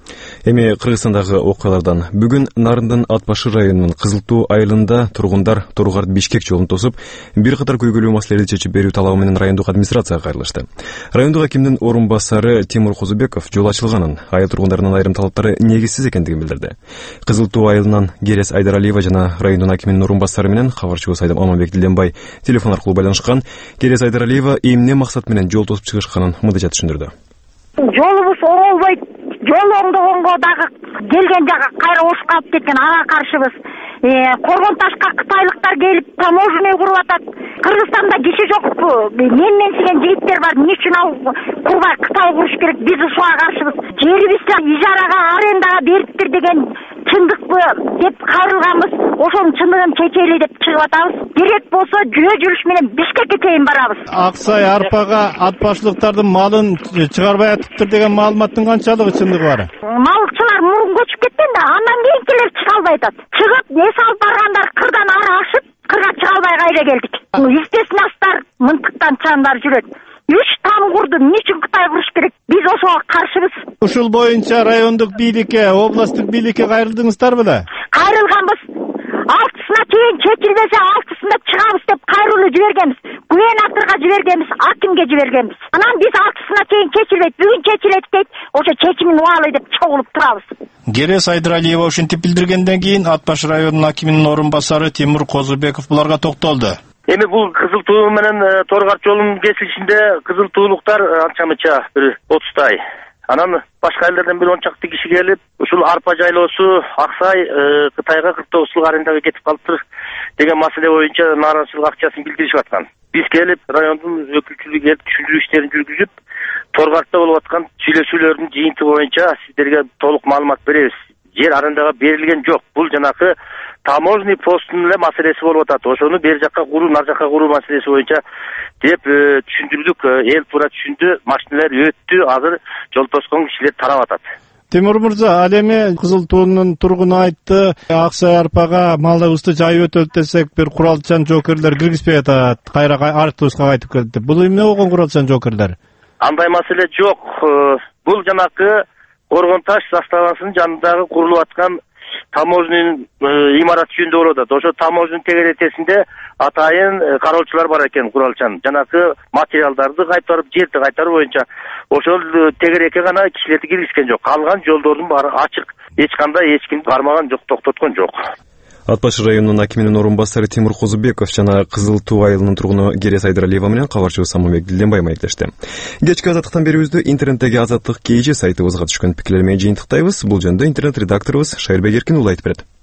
Эми Кыргызстандагы окуялардан бүгүн Нарындын Атбашы районунун Кызыл Туу айылында тургундар Торугарт Бишкек жолун тосуп, бир катар көйгөйлүү маселелерди чечип берүү талабы менен райондук администрацияга кайрылышты. Райондук акимдин орун басары Тимур Козубеков жол ачылганын, айыл тургундарынын айрым талаптары негизсиз экендигин билдирди. Кызыл Туу айылынан Керес Айдаралиева жана райондун акиминин орун басары менен кабарчыбыз Айдам Аманбек Дилденбай телефон аркылуу байланышкан. Керес Айдаралиева эмне максат менен жол тосуп чыгышканын мындайча түшүндүрдү. Жолубуз оңолбойт. Жол оңдогонго дагы келген жага кайра ош калып кеткен, ага каршыбыз. Коргон Ташка кытайлыктар келип таможня куруп атат. Кыргызстанда киши жокпу? Мен-менсиген жигиттер бар. Эмне үчүн ал курбай Кытай куруш керек? Биз ушуга каршыбыз. Жерибизди ижарага, арендага бериптир деген чындыкпы деп кайрылганбыз. Ошонун чындыгын чечели деп чыгып атабыз. Керек болсо жөө жүрүш менен Бишкекке чейин барабыз. Аксай арпага ат башчылыктардын малын чыгарбай атыптыр деген маалыматтын канчалыгы чындыгы бар? Малчылар мурун көчүп кеткен да, андан кийинкилер чыга албай атат. Чыгып эс алып баргандар кырдан ары ашып, кырга чыга албай кайра келдик. Естеснастар мынтыктан чандар жүрөт. Үч там курду, эмне үчүн Кытай куруш керек? Биз ошого каршыбыз. Ушул боюнча райондук бийликке, областтык бийликке кайрылдыңыздар беле? Кайрылганбыз. Алтысына чейин чечилбесе алтысында чыгабыз деп кайрылуу жибергенбиз. Губернаторго жибергенбиз, акимге жибергенбиз. Анан биз алтысына чейин чечилбейт, бүгүн чечилет дейт. Ошо чечимин убалы деп чогулуп турабыз. Керес Айдаралиева ушинтип билдиргенден кийин Атбаш районунун акиминин орун басары Тимур Козубеков буларга токтолду. Эми бул Кызыл Туу менен Торугарт жолунун кесилишинде кызыл туулуктар анча-мынча бир отуздай. Анан башка элдерден бир он чакты киши келип, ушул арпа жайлоосу Аксай Кытайга кырк тогуз жылга арендага кетип калыптыр деген маселе боюнча нааразычылык акчасын билдиришип аткан. Биз келип райондун өкүлчүлүгү келип түшүндүрүү иштерин жүргүзүп, Торгартта болуп аткан сүйлөшүүлөрдүн жыйынты боюнча сиздерге толук маалымат беребиз. Жер арендага берилген жок. Бул жанакы таможный посттун эле маселеси болуп атат. Ошону бер жакка куруу, нар жакка куруу маселеси боюнча деп түшүндүрдүк. Эл туура түшүндү, машиналар өттү, азыр жол тоскон кишилер тарап атат. Тимур мырза, ал эми Кызыл Туунун тургуну айтты, Аксай арпага малыбызды жайып өтөлүп десек, бир куралчан жокерлер киргизбей атат. Кайра артыбызга кайтып келди. Бул эмне болгон куралчан жокерлер? Андай маселе жок. Бул жанакы Коргон Таш заставасынын жанындагы курулуп аткан таможнянын имараты жөнүндө болуп атат. Ошо таможнянын тегеретесинде атайын кароочулар бар экен, куралчан. Жанакы материалдарды кайтарып, жерди кайтаруу боюнча ошол тегерекке гана кишилерди киргизген жок. Калган жолдордун баары ачык. Эч кандай эч ким бармаган жок, токтоткон жок. Атбаш районунун акиминин орун басары Тимур Козубеков жана Кызыл Туу айылынын тургуну Керес Айдаралиева менен кабарчыбыз Аманбек Дилденбай маектешти. Кечки азаттыктан берүүбүздү интернеттеги Азаттык КЖ сайтыбызга түшкөн пикирлер менен жыйынтыктайбыз. Бул жөнүндө интернет редакторубуз Шайырбек Эркин уулу айтып берет.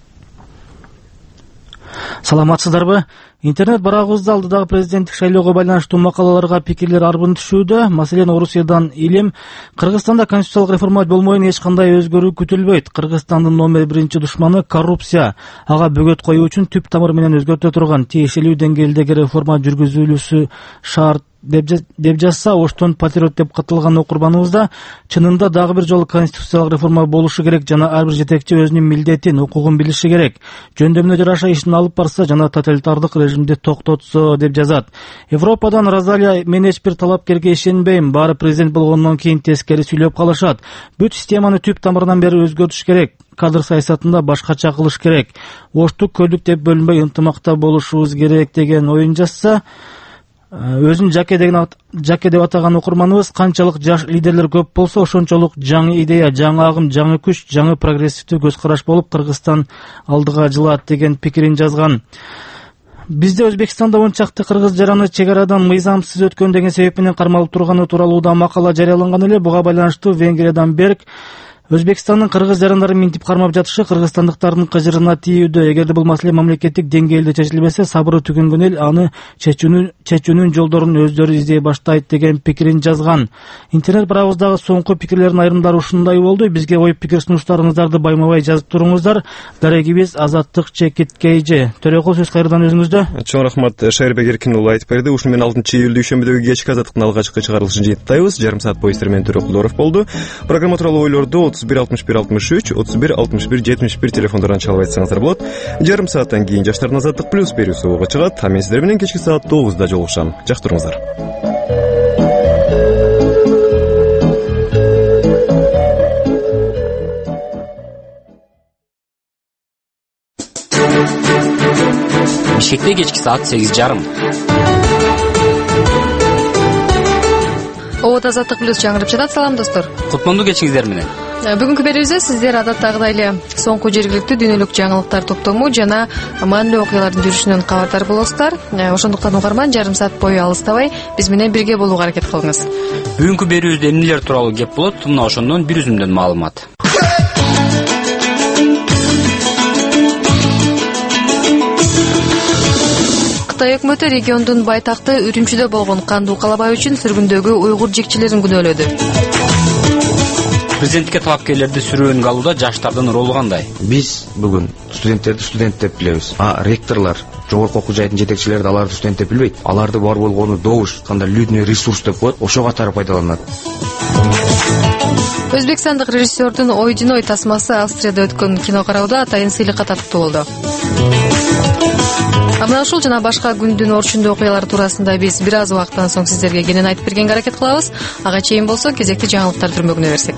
Саламатсыздарбы? Интернет барагыбызда алдыдагы президенттик шайлоого байланыштуу макалаларга пикирлер арбын түшүүдө. Маселен, Орусиядан Илим Кыргызстанда конституциялык реформа болмойн эч кандай өзгөрүү күтүлбөйт. Кыргызстандын номер биринчи душманы коррупция. Ага бөгөт коюу үчүн түп тамыр менен өзгөртө турган тиешелүү деңгээлдеги реформа жүргүзүлүүсү шарт деп жазса, Оштон патриот деп катылган окурманыбыз да чынында дагы бир жолу конституциялык реформа болушу керек жана ар бир жетекчи өзүнүн милдетин, укугун билиши керек. Жөндөмүнө жараша ишин алып барса жана тоталитардык режимди токтотсо деп жазат. Европадан Розалия: мен эч бир талапкерге ишенбейм, баары президент болгондон кийин тескери сүйлөп калышат. Бүт системаны түп тамырынан бери өзгөртүш керек. Кадр саясатында башкача кылыш керек. Оштук көлдүк деп бөлүнбөй ынтымакта болушубуз керек деген оюн жазса, өзүн жаке деген жаке деп атаган окурманыбыз канчалык жаш лидерлер көп болсо ошончолук жаңы идея, жаңы агым, жаңы күч, жаңы прогрессивдүү көз караш болуп Кыргызстан алдыга жылат деген пикирин жазган. Бизде Өзбекстанда он чакты кыргыз жараны чек арадан мыйзамсыз өткөн деген себеп менен кармалып турганы тууралуу да макала жарыяланган эле. Буга байланыштуу Венгриядан Берг Өзбекстандын кыргыз жарандары минтип кармап жатышы кыргызстандыктардын кыжырына тийүүдө. Эгерде бул маселе мамлекеттик деңгээлде чечилбесе, сабыры түгөнгөн эл аны чечүүнүн чечүүнүн жолдорун өздөрү издей баштайт деген пикирин жазган. Интернет барабыздагы соңку пикирлердин айрымдары ушундай болду. Бизге ой пикир сунуштарыңыздарды байма-бай жазып туруңуздар. Дарегибиз Азаттык Чекиткейже. Төрөкул сөз кайрадан өзүңүздө. Чоң рахмат Шайырбек Эркинұлы айтып берди. Ушуну менен алтынчы июль дүйшөмбүдөгү кечки Азаттыктын алгачкы чыгарылышын жыйынтайбыз. Жарым саат бою сиздер менен Төрөкул болду. Программа тууралуу ойлорду отуз бир алтымыш бир алтымыш үч, отуз бир алтымыш бир жетимиш бир телефондордон чалып айтсаңыздар болот. Жарым сааттан кийин жаштардын Азаттык плюс берүүсү ого чыгат. А мен сиздер менен кечки саат тогузда жолугушам. Жакшы туруңуздар. Бишкекте кечки саат сегиз жарым. Обод Азаттык плюс жаңырып жатат. Салам достор. Кутмандуу кечиңиздер менен. Бүгүнкү берүүбүздө сиздер адаттагыдай эле соңку жергиликтүү дүйнөлүк жаңылыктар топтому жана маанилүү окуялардын жүрүшүнөн кабардар болосуздар. Ошондуктан угарман, жарым саат бою алыстабай биз менен бирге болууга аракет кылыңыз. Бүгүнкү берүүбүздө эмнелер тууралуу кеп болот? Мына ошондон бир үзүмдөн маалымат. Кытай өкмөтү региондун байтакты Үрүмчүдө болгон кандуу калабай үчүн сүргүндөгү уйгур жикчилерин күнөөлөдү. Президентке талапкерлерди сүрөөнгө алууда жаштардын ролу кандай? Биз бүгүн студенттерди студент деп билебиз. А ректорлар, жогорку окуу жайдын жетекчилери аларды студент деп билбейт. Аларды бар болгону добуш, кандай людный ресурс деп коет. Ошо катары пайдаланат. Өзбекстандык режиссердун Ойдиной тасмасы Австрияда өткөн кино кароодо атайын сыйлыкка татыктуу болду. Мына ушул жана башка күндүн орчундуу окуялары туурасында биз бир аз убакыттан соң сиздерге кенен айтып бергенге аракет кылабыз. Ага чейин болсо кезекти жаңылыктар түрмөгүнө берсек.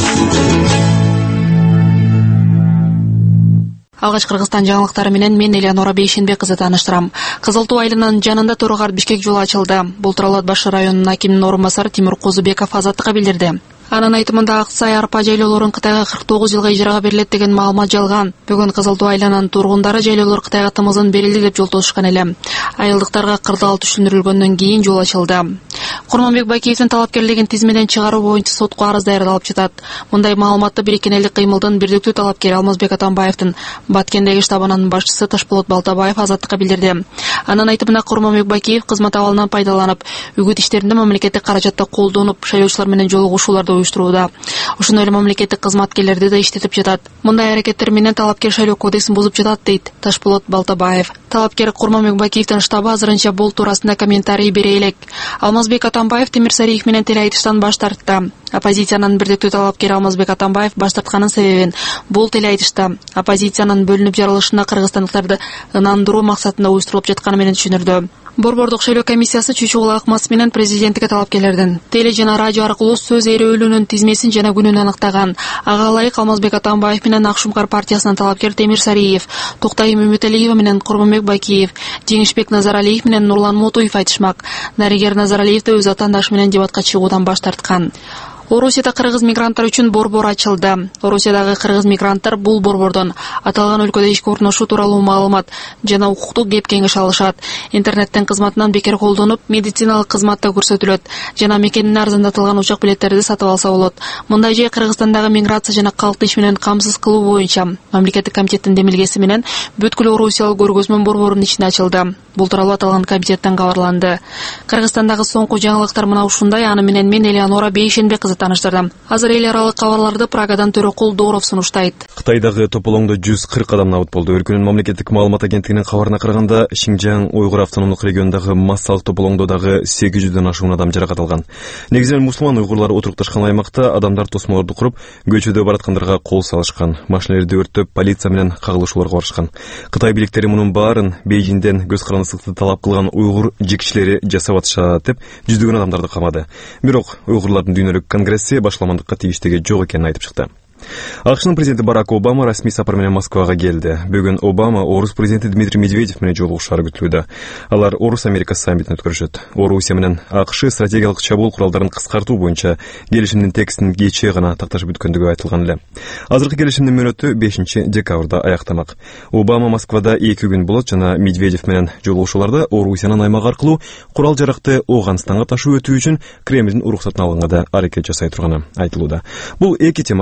Алгач Кыргызстан жаңылыктары менен мен Элеонора Бейшенбек кызы тааныштырам. Кызыл Туу айылынын жанында Торогар Бишкек жолу ачылды. Бул тууралуу Ат башы районунун акиминин орун басары Тимур Козубеков Азаттыкка билдирди. Анын айтымында Аксай арпа жайлоолорун Кытайга кырк тогуз жылга ижарага берилет деген маалымат жалган. Бүгүн Кызыл Туу айылынын тургундары жайлоолор Кытайга тымызын берилди деп жолтошушкан эле. Айылдыктарга кырдаал түшүндүрүлгөндөн кийин жол ачылды. Курманбек Бакиевдин талапкерлигин тизмеден чыгаруу боюнча сотко арыз даярдалып жатат. Мындай маалыматты Бириккен элдик кыймылдын бирдиктүү талапкери Алмазбек Атамбаевдин Баткендеги штабынын башчысы Ташполот Балтабаев Азаттыкка билдирди. Анын айтымында Курманбек Бакиев кызмат абалынан пайдаланып, үгүт иштеринде мамлекеттик каражатты колдонуп, шайлоочулар менен жолугушууларды уюштурууда. Ошондой эле мамлекеттик кызматкерлерди да иштетип жатат. Мындай аракеттер менен талапкер шайлоо кодексин бузуп жатат, дейт Ташполот Балтабаев. Талапкер Курманбек Бакиевдин штабы азырынча бул туурасында комментарий бере элек. Алмазбек Атамбаев Темир Сариев менен телеайтыштан баш тартты. Оппозициянын бирдиктүү талапкери Алмазбек Атамбаев баш тартканын себебин бул телеайтышта оппозициянын бөлүнүп жарылышына кыргызстандыктарды ынандыруу максатында уюштурулуп жатканы менен түшүндүрдү. Борбордук шайлоо комиссиясы Чүчүгул Акмас менен президенттикке талапкерлердин теле жана радио аркылуу сөз эрөөлүүнүн тизмесин жана күнүн аныктаган. Ага ылайык Алмазбек Атамбаев менен Ак Шумкар партиясынын талапкер Темир Сариев, Токтайым Үмүталиева менен Курманбек Бакиев, Жеңишбек Назаралиев менен Нурлан Мотуев айтышмак. Наригер Назаралиев да өз атаандашы менен дебатка чыгуудан баш тарткан. Орусияда кыргыз мигранттар үчүн борбор ачылды. Орусиядагы кыргыз мигранттар бул борбордон аталган өлкөдө ишке орношуу тууралуу маалымат жана укуктук кеп кеңеш алышат. Интернеттин кызматынан бекер колдонуп, медициналык кызмат да көрсөтүлөт жана мекенин арзандатылган учак билеттерди сатып алса болот. Мындай жай Кыргызстандагы миграция жана калктын иш менен камсыз кылуу боюнча мамлекеттик комитеттин демилгеси менен бүткүл орусиялык көргөзмө борборунун ичинде ачылды. Бул тууралуу аталган комитеттен кабарланды. Кыргызстандагы соңку жаңылыктар мына ушундай. Аны менен мен Элеонора Бейшенбек кызы тааныштырдым. Азыр эл аралык кабарларды Прагадан Төрөкул Дооров сунуштайт. Кытайдагы тополоңдо жүз кырк адам набыт болду. Өлкөнүн мамлекеттик маалымат агенттигинин кабарына караганда, Шинжаң Уйгур автономдук регионундагы массалык тополоңдодагы сегиз жүздөн ашуун адам жаракат алган. Негизинен мусулман уйгурлар отурукташкан аймакта адамдар тосмолорду куруп, көчөдө бараткандарга кол салышкан, машиналерди өрттөп, полиция менен кагылышууларга барышкан. Кытай бийликтери мунун баарын Бейжиңден көз карандысыкты талап кылган уйгур жикчилери жасап атышат деп жүздөгөн адамдарды камады. Бирок уйгурлардын дүйнөлүк конгресси башламандыкка тийиштиги жок экенин айтып чыкты. АКШнын президенти Барак Обама расмий сапар менен Москвага келди. Бүгүн Обама Орус президенти Дмитрий Медведев менен жолугушаары күтүлүүдө. Алар Орус-Америка саммитин өткөрүшөт. Орусия менен АКШ стратегиялык чабуул куралдарын кыскартуу боюнча келишимдин текстин кечээ гана такташып бүткөндүгү айтылган эле. Азыркы келишимдин мөөнөтү бешинчи декабрда аяктамак. Обама Москвада эки күн болот жана Медведев менен жолугушууларда Орусиянын аймагы аркылуу курал жаракты Ооганстанга ташуу өтүү үчүн Кремлдин уруксатын алганга да аракет жасай турганы айтылууда. Бул эки темага биз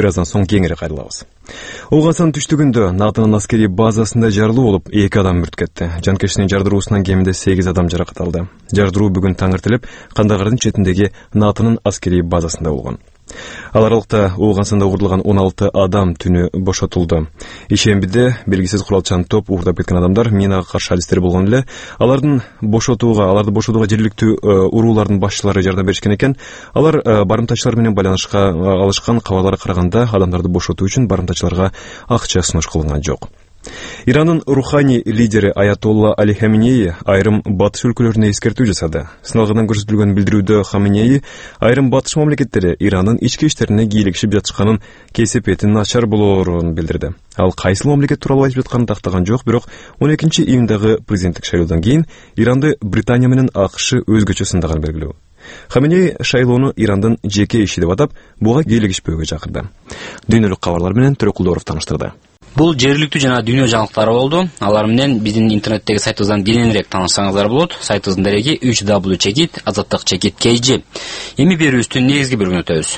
бир аздан соң кеңири кайрылабыз. Оогансанын түштүгүндө НАТОнун аскерий базасында жарылуу болуп, эки адам мүрт кетти. Жанкештин жардыруусунан кеминде сегиз адам жаракат алды. Жардыруу бүгүн таңертелеп Кандагардын четиндеги НАТОнун аскерий базасында болгон. Ал аралыкта Оогансанда уурдалган он алты адам түнү бошотулду. Ишембиде белгисиз куралчан топ уурдап кеткен адамдар минага каршы адистер болгон эле. Алардын бошотууга, аларды бошотууга жергиликтүү уруулардын башчылары жардам беришкен экен. Алар барымтачылар менен байланышка алышкан. Кабарларга караганда, адамдарды бошотуу үчүн барымтачыларга акча сунуш кылынган жок. Иранын руханий лидери Аятолла Али Хаменеи айрым батыш өлкөлөрүнө эскертүү жасады. Сыналгыдан көрсөтүлгөн билдирүүдө Хаменеи айрым батыш мамлекеттери Иранын ички иштерине кийлигишип жатышканын, кесепетин начар болоорун билдирди. Ал кайсыл мамлекет тууралуу айтып жатканын тактаган жок, бирок он экинчи июндагы президенттик шайлоодон кийин Иранды Британия менен АКШ өзгөчө сындаганы белгилүү. Хаменеи шайлоону Ирандын жеке иши деп атап, буга кийлигишпөөгө чакырды. Дүйнөлүк кабарлар менен Төрөкулдоров таныштырды. Бул жергиликтүү жана дүйнө жаңылыктары болду. Алар менен биздин интернеттеги сайтыбыздан кененирээк таанышсаңыздар болот. Сайтыбыздын дереги үч дабл ю чекит азаттык чекит кей жи. Эми берүүбүздүн негизги бөлүгүнө өтөбүз.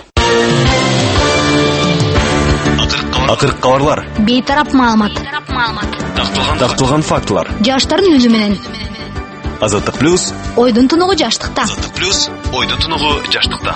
Акыркы кабарлар. Бейтарап маалымат. Такталган фактылар. Жаштардын үнү менен. Азаттык плюс. Ойдун тунугу жаштыкта. Азаттык плюс. Ойдун тунугу жаштыкта.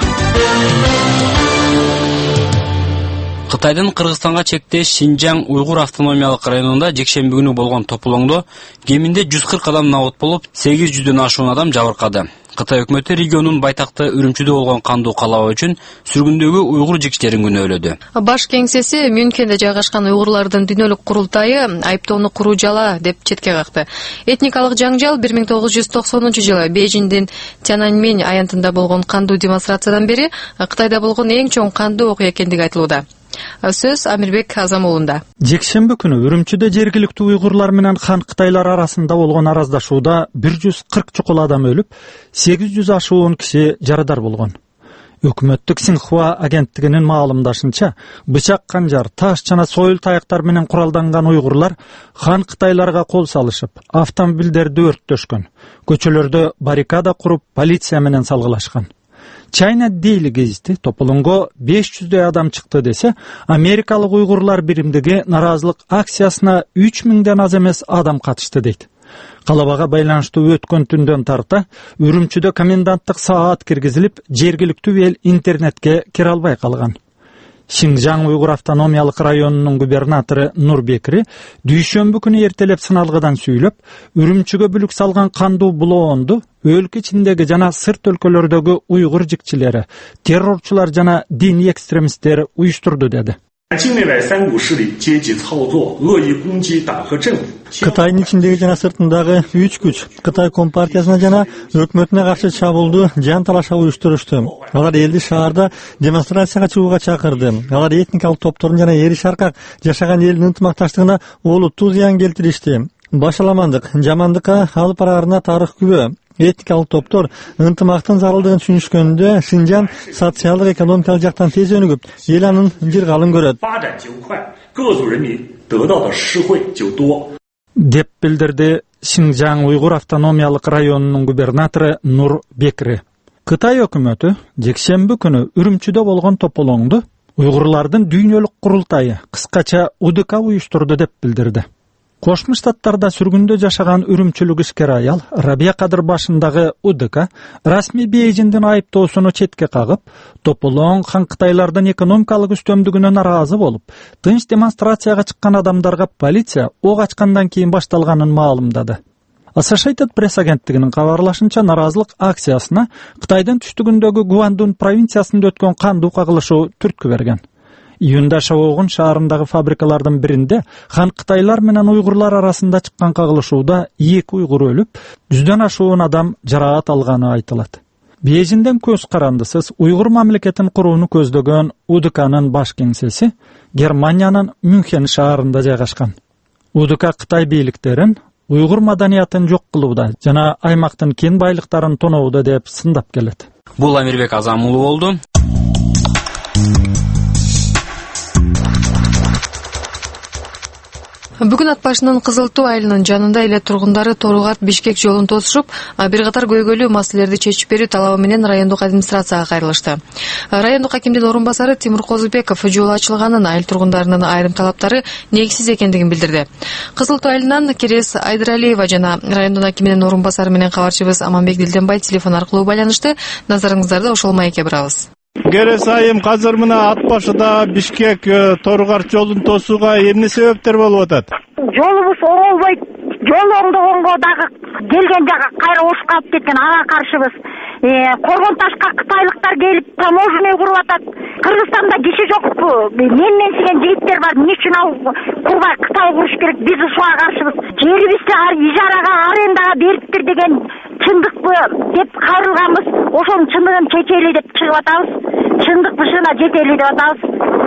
Кытайдын Кыргызстанга чектеш Шинжаң уйгур автономиялык районунда жекшемби күнү болгон тополоңдо кеминде жүз кырк адам набыт болуп, сегиз жүздөн ашуун адам жабыркады. Кытай өкмөтү регионун байтакты Үрүмчүдө болгон кандуу калабы үчүн сүргүндөгү уйгур жигиттерин күнөөлөдү. Баш кеңсеси Мюнхенде жайгашкан уйгурлардын дүйнөлүк курултайы айыптоону куруу жала деп четке какты. Этникалык жаңжал бир миң тогуз жүз токсонунчу жылы Бейжиңдин Тяньаньмэнь аянтында болгон кандуу демонстрациядан бери Кытайда болгон эң чоң кандуу окуя экендиги айтылууда. Сөз Амирбек Азамуулунда. Жекшемби күнү Үрүмчүдө жергиликтүү уйгурлар менен хан Кытайлар арасында болгон араздашууда бир жүз кырк чукул адам өлүп, сегиз жүз ашуун киши жарадар болгон. Өкмөттүк Синхуа агенттигинин маалымдашынча, бычак, канжар, таш жана сойыл таяктар менен куралданган уйгурлар хан Кытайларга кол салышып, автомобилдерди өрттөшкөн, көчөлөрдө баррикада куруп, полиция менен салгылашкан. China Daily гезити тополоңго беш жүздөй адам чыкты десе, Америкалык уйгурлар биримдиги наразылык акциясына үч миңден аз эмес адам катышты дейт. Калабага байланыштуу өткөн түндөн тарта Үрүмчүдө коменданттык саат киргизилип, жергиликтүү эл интернетке кире албай калган. Шинжаң уйгур автономиялык районунун губернатору Нур Бекри дүйшөмбү күнү эртелеп сыналгыдан сүйлөп, Үрүмчүгө бүлүк салган кандуу булоонду өлкө ичиндеги жана сырт өлкөлөрдөгү уйгур жигчилери, террорчулар жана диний экстремисттер уюштурду деди. Кытайдын ичиндеги жана сыртындагы үч күч Кытай компартиясына жана өкмөтүнө каршы чабуулду жанталаша уюштурушту. Алар элди шаарда демонстрацияга чыгууга чакырды. Алар этникалык топтордун жана эри шаркак жашаган элдин ынтымакташтыгына олуттуу зыян келтиришти. Башаламандык, жамандыкка алып бараарына тарых күбө. Этникалык топтор ынтымактын зарылдыгын түшүнүшкөндө Шинжаң социалдык экономикалык жактан тез өнүгүп, эл анын жыргалын көрөт деп билдирди Шинжаң уйгур автономиялык районунун губернатору Нур Бекри. Кытай өкмөтү жекшемби күнү Үрүмчүдө болгон тополоңду уйгурлардын дүйнөлүк курултайы, кыскача У Д К уюштурду деп билдирди. Кошмо Штаттарда сүргүндө жашаган үрүмчүлүк ишкер аял Рабия Кадыр башындагы У Д К расмий Бейжиңдин айыптоосуну четке кагып, тополоң хан Кытайлардын экономикалык үстөмдүгүнө наразы болуп, тынч демонстрацияга чыккан адамдарга полиция ок ачкандан кийин башталганын маалымдады. Associated Press агенттигинин кабарлашынча, наразылык акциясына Кытайдын түштүгүндөгү Гуандун провинциясында өткөн кандуу кагылышуу түрткү берген. Июнда Шавогун шаарындагы фабрикалардын биринде хан Кытайлар менен уйгурлар арасында чыккан кагылышууда эки уйгур өлүп, жүздөн ашуун адам жараат алганы айтылат. Бейжиңден көз карандысыз уйгур мамлекетин курууну көздөгөн У Д К'нын баш кеңсеси Германиянын Мюнхен шаарында жайгашкан. У Д К Кытай бийликтерин уйгур маданиятын жок кылууда жана аймактын кен байлыктарын тоноуда деп сындап келет. Бул Амирбек Азамуулу болду. Бүгүн ат башынын Кызыл Туу айылынын жанында эле тургундары Тору-Карт Бишкек жолун тосушуп, бир катар көйгөйлүү маселелерди чечип берүү талабы менен райондук администрацияга кайрылышты. Райондук акимдин орун басары Тимур Козубеков жол ачылганын, айыл тургундарынын айрым талаптары негизсиз экендигин билдирди. Кызыл Туу айылынан Керес Айдыралиева жана райондун акиминин орун басары менен кабарчыбыз Аманбек Дилденбай телефон аркылуу байланышты. Назарыңыздарды ошол маекке бурабыз. Керес айым, азыр мына ат башыда Бишкек Тору-Карт жолун тосууга эмне себептер болуп атат? Жолубуз оңолбойт. Жол оңдогонго дагы келген жага кайра ошуп калып кеткен, ага каршыбыз. Коргон ташка кытайлыктар келип таможня куруп атат. Кыргызстанда киши жокпу? Мен менсиген жигиттер бар. Эмне үчүн ал курбай Кытай куруш керек? Биз ушуга каршыбыз. Жерибизди ижарага, арендага бериптир деген чындыкпы деп кайрылганбыз. Ошонун чындыгын чечели деп чыгып атабыз. Чындык бышына жетели деп атабыз.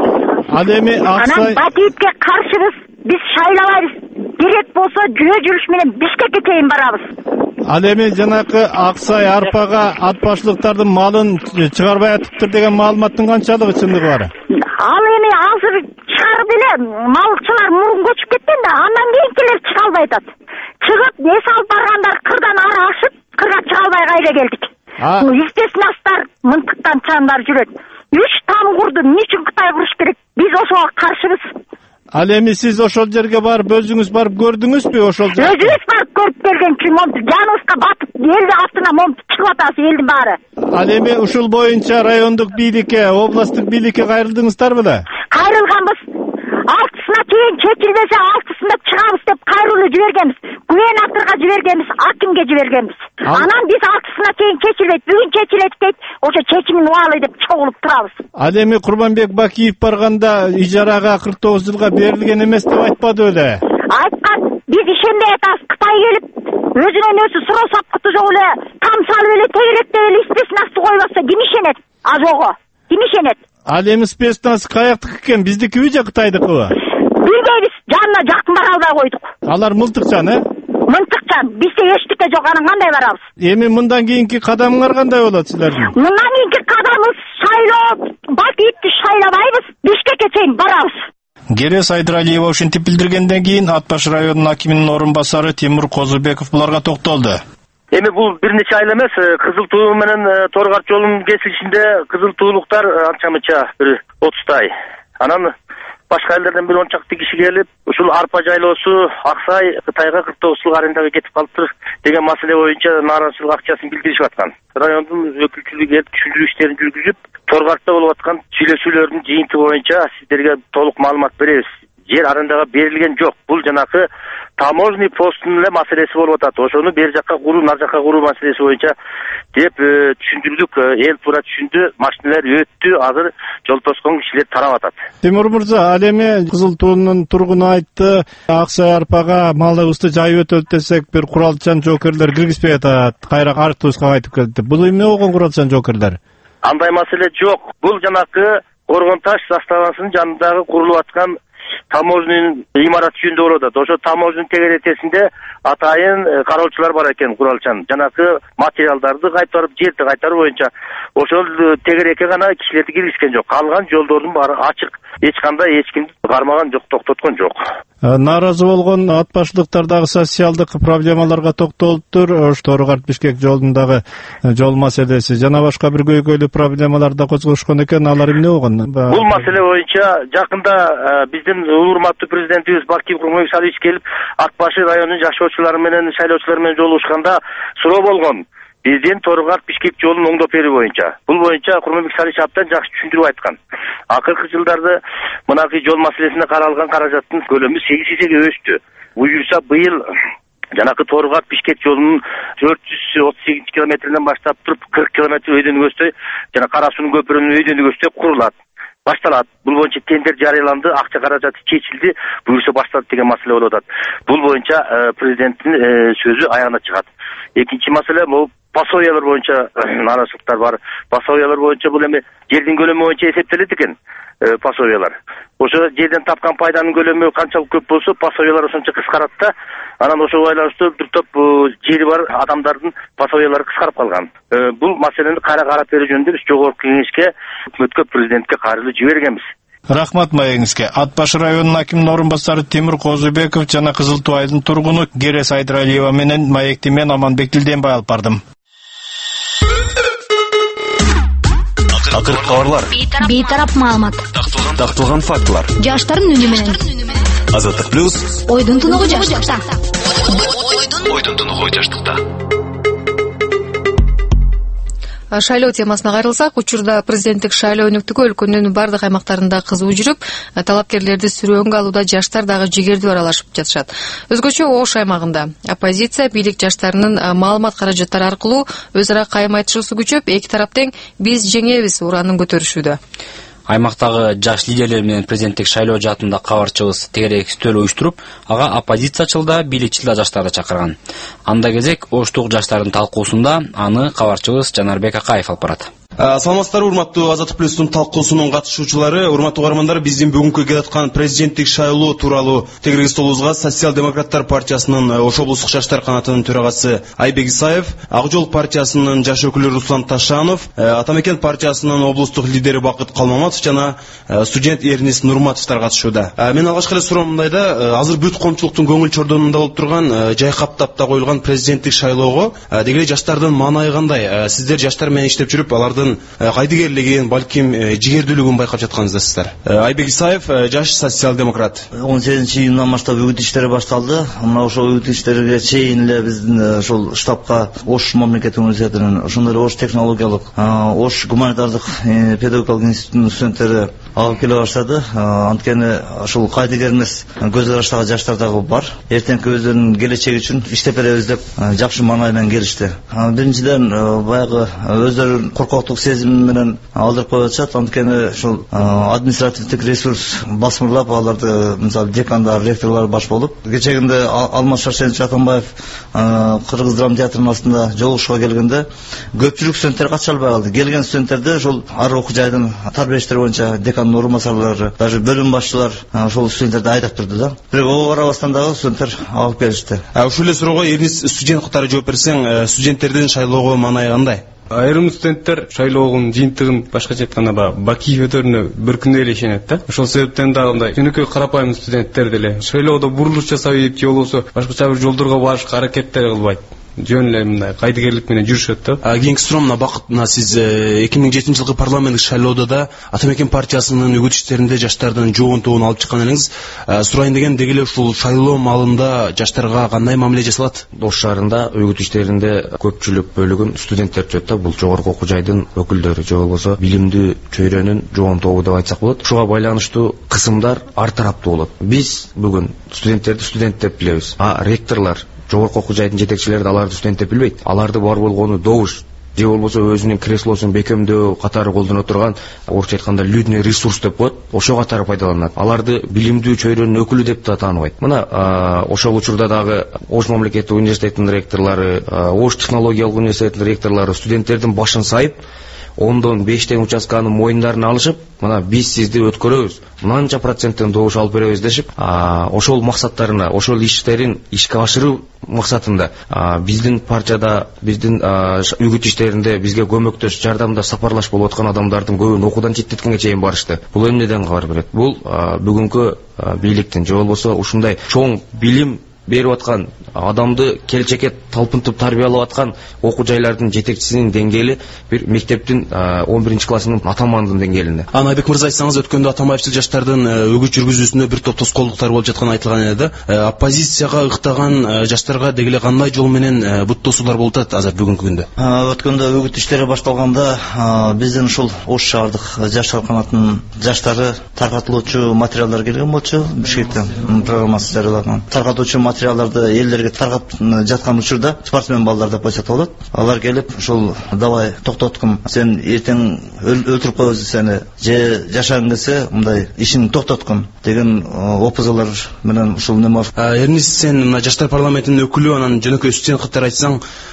Ал эми Аксай анан батиитке каршыбыз. Биз шайлабайбыз. Керек болсо жөө жүрүш менен Бишкекке чейин барабыз. Ал эми жанакы Аксай арпага ат башлыктардын малын чыгарбай атыптыр деген маалыматтын канчалыгы чындыгы бар? Ал эми азыр чыгарып эле малчылар мурун көчүп кеткен да, андан кийинкилер чыга албай атат. Чыгып эс алып баргандар кырдан ары ашып, кырга чыга албай кайра келдик. Естественностар мынтыктан чандар жүрөт. Үч там курду эмне үчүн Кытай куруш керек? Биз ошого каршыбыз. Ал эми сиз ошол жерге барып өзүңүз барып көрдүңүзбү ошол жерге? Өзүбүз барып көрүп келген үчүн момту жаныбызга батып, элди астына момту чыгып атабыз, элдин баары. Ал эми ушул боюнча райондук бийликке, областтык бийликке кайрылдыңыздар беле? Кайрылганбыз. Алтысына чейин чечилбесе алтысында чыгабыз деп кайрылуу жибергенбиз. Губернаторго жибергенбиз, акимге жибергенбиз. Анан биз алтысына чейин чечилбейт, бүгүн чечилет дейт, ошо чечимин убалы деп чогулуп турабыз. Ал эми Курманбек Бакиев барганда ижарага кырк тогуз жылга берилген эмес деп айтпады беле? Айткан, биз ишенбей атабыз. Кытай келип өзүнөн өзү суроо сапкыты жок эле там салып эле тегеректеп эле спецназды койбосо ким ишенет? Ажого. Ким ишенет? Ал эми спецназ каяктыкы экен, биздикиби же Кытайдыкыбы? Билбейбиз, жанына жакын бара албай койдук. Алар мылтыкчан, э? Мынтыкчан, бизде эчтеке жок, анан кандай барабыз? Эми мындан кийинки кадамыңар кандай болот силердин? Мындан кийинки кадамыбыз шайлоо, Бакиевди шайлабайбыз, Бишкекке чейин барабыз. Керес Айдыралиева ушинтип билдиргенден кийин ат башы районунун акиминин орун басары Тимур Козубеков буларга токтолду. Эми бул бир нече айыл эмес, Кызыл Туу менен Тору-Карт жолунун кесилишинде кызыл туулуктар анча мынча бир отуздай. Анан башка элдерден бир он чакты киши келип, ушул арпа жайлоосу Аксай Кытайга кырк тогуз жыл арендага кетип калыптыр деген маселе боюнча нааразычылык акчасын билдиришип аткан. Райондун өкүлчүлүгү келип түшүндүрүү иштерин жүргүзүп, Тору-Картта болуп аткан сүйлөшүүлөрдүн жыйынтыгы боюнча сиздерге толук маалымат беребиз. Жер арендага берилген жок. Бул жанакы таможный посттун эле маселеси болуп атат. Ошону бер жакка куруу, нар жакка куруу маселеси боюнча деп түшүндүрдүк. Эл туура түшүндү, машиналар өттү, азыр жол тоскон кишилер тарап атат. Тимур мырза, ал эми Кызыл Туунун тургуну айтты, Аксай арпага малыбызды жайып өтөлүп десек, бир куралчан жокерлер киргизбей атат. Кайра арктыбызга кайтып келди. Бул эмне болгон куралчан жокерлер? Андай маселе жок. Бул жанакы Коргон таш заставасынын жанындагы курулуп аткан таможнянын имараты жөнүндө болуп атат. Ошо таможнянын тегеретесинде атайын кароочулар бар экен, куралчан. Жанакы материалдарды кайтарып, жерди кайтаруу боюнча ошол тегерекке гана кишилерди киргизген жок. Калган жолдордун баары ачык. Эч кандай эч кимди кармаган жок, токтоткон жок. Нааразы болгон ат башлыктар дагы социалдык проблемаларга токтолуптур. Ош Тору-Карт Бишкек жолундагы жол маселеси жана башка бир көйгөйлүү проблемалар да козгошкон экен. Алар эмне болгон? Бул маселе боюнча жакында биздин урматтуу президентибиз Бакиев Курманбек Салиевич келип, ат башы районунун жашоочулары менен, шайлоочулары менен жолугушканда суроо болгон. Биздин Тору-Карт Бишкек жолун оңдоп берүү боюнча. Бул боюнча Курманбек Салиевич абдан жакшы түшүндүрүп айткан. Акыркы жылдарды мынакы жол маселесине каралган каражаттын көлөмү сегиз эсеге өстү. Буюрса быйыл жанакы Тору-Карт Бишкек жолунун төрт жүз отуз сегизинчи километринен баштап туруп кырк километр өйдөнүгөстөй жана Кара Суунун көпүрөнүн өйдөнүгөстөй курулат. Башталат. Бул боюнча тендер жарыяланды, акча каражаты чечилди, буюрса башталат деген маселе болуп атат. Бул боюнча президенттин сөзү аягына чыгат. Экинчи маселе бул пасоялар боюнча нааразычылыктар бар. Пасоялар боюнча бул эми жердин көлөмү боюнча эсептелет экен. Пасоялар. Ошо жерден тапкан пайданын көлөмү канчалык көп болсо, пасоялар ошончо кыскарат да. Анан ошого байланыштуу бир топ жери бар адамдардын пасоялары кыскарып калган. Бул маселени кайра карап берүү жөнүндө биз жогорку кеңешке, өкмөткө, президентке кайрылуу жибергенбиз. Рахмат маегиңизге. Ат башы районунун акиминин орун басары Тимур Козубеков жана Кызыл Туу айылынын тургуну Керес Айдыралиева менен маекти мен Аманбек Дилденбай алып бардым. Акыркы кабарлар, бейтарап маалымат, такталган фактылар, жаштардын үнү менен. Азаттык плюс, Ойдун тунугу жаштыкта. Ойдун тунугу жаштыкта. Шайлоо темасына кайрылсак, учурда президенттик шайлоо өнүктүгү өлкөнүн бардык аймактарында кызуу жүрүп, талапкерлерди сүрөөнгө алууда жаштар дагы жигердүү аралашып жатышат. Өзгөчө Ош аймагында оппозиция бийлик жаштарынын маалымат каражаттары аркылуу өз ара кайым айтышуусу күчөп, эки тарап тең биз жеңебиз ураанын көтөрүшүүдө. Аймактагы жаш лидерлер менен президенттик шайлоо жаатында кабарчыбыз тегерек стөл уюштуруп, ага оппозициячыл да, бийликчил да жаштарды чакырган. Анда кезек Оштук жаштардын талкуусунда аны кабарчыбыз Жанарбек Акаев алып барат. Саламатсыздар, урматтуу Азаттык плюстун талкуусунун катышуучулары, урматтуу угармандар, биздин бүгүнкү келе аткан президенттик шайлоо тууралуу тегерек столубузга Социал-демократтар партиясынын Ош облустук жаштар канатынын төрагасы Айбек Исаев, Ак жол партиясынын жаш өкүлү Руслан Ташанов, Атамекен партиясынын облустук лидери Бакыт Калмаматов жана студент Эрнис Нурматовдор катышууда. Мен алгачкы эле суроом мындайда, азыр бүт коомчулуктун көңүл чордонунда болуп турган, жайкаптап да коюлган президенттик шайлоого дегеле жаштардын маанайы кандай? Сиздер жаштар менен иштеп жүрүп, алардын кайдыгерлигин, балким жигердүүлүгүн байкап жаткансыздар. Айбек Исаев, жаш социал-демократ. он сегизинчи июндан баштап үгүт иштери башталды. Мына ошол үгүт иштериге чейин эле биздин ошол штабка Ош мамлекеттик университетинин, ошондой Ош технологиялык, Ош гуманитардык педагогикалык институтунун студенттери алып келе баштады. Анткени ошол кайдыгер эмес көз караштагы жаштар дагы бар. Эртеңки өздөрүнүн келечеги үчүн иштеп беребиз деп жакшы маанай менен келишти. Биринчиден баягы өздөрүнүн коркоктук сезими менен алдырып коюп атышат. Анткени ушул административдик ресурс басмырлап, аларды мисалы декандар, ректорлор баш болуп, кечегинде Алмаз Шаршенович Атамбаев Кыргыз драма театрынын астында жолугушууга келгенде көпчүлүк студенттер катыша албай калды. Келген студенттерди ошол ар окуу жайдын тарбия иштери боюнча декандын орун басарлары, даже бөлүм башчылар ошол студенттерди айдап турду да. Бирок ого карабастан дагы студенттер алып келишти. Ушул эле суроого Эрнис студент катары жооп берсең, студенттердин шайлоого маанайы кандай? Айрым студенттер шайлоонун жыйынтыгын башкача айтканда бакий өтөрүнө бір күндө эле ишенет да. Ошол себептен дагы мындай жөнөкөй карапайым студенттер деле шайлоодо бурулуш жасап, же болбосо башкача бир жолдорго барышка аракеттер кылбайт. Жөн эле мындай кайдыгерлик менен жүрүшөт да. Кийинки суроом мына Бакыт, сиз эки миң жетинчи жылкы парламенттик шайлоодо да Атамекен партиясынын үгүт иштеринде жаштардын жоон тобун алып чыккан элеңиз. Сурайын деген дегеле ушул шайлоо маалында жаштарга кандай мамиле жасалат? Ош шаарында үгүт иштеринде көпчүлүк бөлүгүн студенттер өтөт да. Бул жогорку окуу жайдын өкүлдөрү, же болбосо билимдүү чөйрөнүн жоон тобу деп айтсак болот. Ушуга байланыштуу кысымдар ар тараптуу болот. Биз бүгүн студенттерди студент деп билебиз. А ректорлор, жогорку окуу жайдын жетекчилери аларды студент деп билбейт. Аларды бар болгону добуш, же болбосо өзүнүн креслосун бекемдөө катары колдоно турган, орусча айтканда лютный ресурс деп коет. Ошо катары пайдаланат. Аларды билимдүү чөйрөнүн өкүлү деп да тааныбайт. Мына ошол учурда дагы Ош мамлекеттик университетинин ректорлору, Ош технологиялык университетинин ректорлору студенттердин башын сайып, ондон бештен участканын моюндарына алышып, мына биз сизди өткөрөбүз, мынанча проценттен добуш алып беребиз дешип, ошол максаттарына, ошол иштерин ишке ашыруу максатында биздин партияда, биздин үгүт иштеринде бизге көмөктөш, жардамда сапарлаш болуп аткан адамдардын көбүн окуудан четтеткенге чейин барышты. Бул эмнеден кабар берет? Бул бүгүнкү бийликтин, же болбосо ушундай чоң билим берип аткан, адамды келечекке талпынтып тарбиялап аткан окуу жайлардын жетекчисинин деңгээли бир мектептин он биринчи классынын атамандын деңгээлинде. Ана Айбек мырза, айтсаңыз, өткөндө Атамбаевчил жаштардын үгүт жүргүзүүсүндө бир топ тоскоолдуктар болуп жатканы айтылган эле да. Оппозицияга ыктаган жаштарга дегеле кандай жол менен бут тосуулар болуп атат азыр бүгүнкү күндө? Өткөндө үгүт иштери башталганда биздин ушул Ош шаардык жаштар канатынын жаштары таркатылуучу материалдар келген болчу. Бишкектен программасы жарыялаган. Таркатуучу материалдарды элдерге таркап жаткан учурда спортсмен балдар деп койсок болот. Алар келип, ушул давай токтоткум, сен эртең өлтүрүп коебуз сени, же жашагың келсе мындай ишин токтоткум деген опузалар менен ушул неме. Эрнис, сен мына жаштар парламентинин өкүлү, анан жөнөкөй студент катары айтсаң,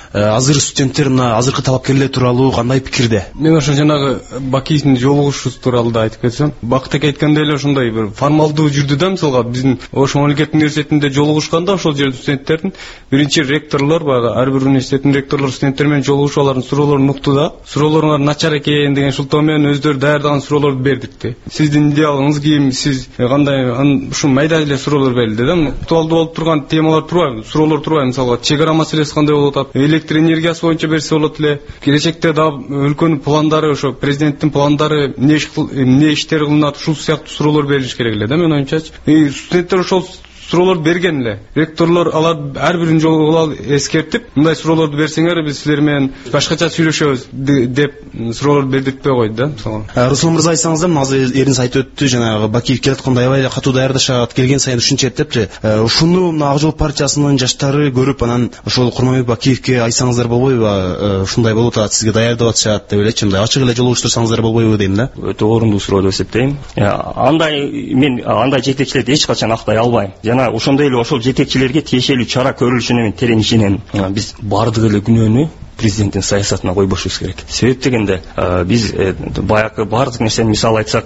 азыр студенттер мына азыркы талапкерлер тууралуу кандай пикирде? Мен ошо жанагы Бакиевдин жолугушуусу тууралуу да айтып кетсем, Бактык айткандай эле ошондой бир формалдуу жүрдү да, мисалга биздин Ош мамлекеттик университетинде жолугушканда ошол жерде студенттердин биринчи ректорлор, баягы ар бир университеттин ректорлору студенттер менен жолугушуп алардын суроолорун укту да, суроолоруңар начар экен деген шылтоо менен өздөрү даярдаган суроолорду бердик да. Сиздин идеалыңыз ким, сиз кандай, ушул майда эле суроолор берилди да. Актуалдуу болуп турган темалар турбайбы, суроолор турбайбы, мисалга чек ара маселеси кандай болуп атат, электр энергиясы боюнча берсе болот эле, келечекте дагы өлкөнүн пландары, ошо президенттин пландары эмне эмне иштер кылынат, ушул сыяктуу суроолор берилиш керек эле да, менин оюмчачы. Студенттер ошол суроолор берген эле. Ректорлор алар ар бирин жолу эскертип, мындай суроолорду берсеңер биз силер менен башкача сүйлөшөбүз деп суроолорду бердиртпей койду да, мисалы. Руслан мырза, айтсаңыз да, азыр эриңиз айтып өттү, жанагы Бакиев келатканда аябай эле катуу даярдашат, келген сайын ушунча депчи. Ушуну мына Ак жол партиясынын жаштары көрүп, анан ошол Курманбек Бакиевке айтсаңыздар болбойбу? Ушундай болуп атат, сизге даярдап атышат деп элечи, мындай ачык эле жолугуштурсаңыздар болбойбу дейм да. Өтө орундуу суроо деп эсептейм. Андай мен андай жетекчилерди эч качан актай албайм. Ошондой эле ошол жетекчилерге тиешелүү чара көрүлүшүнө мен терең ишенем. Биз бардык эле күнөөнү президенттин саясатына койбошубуз керек. Себеп дегенде биз баягы бардык нерсени мисал айтсак,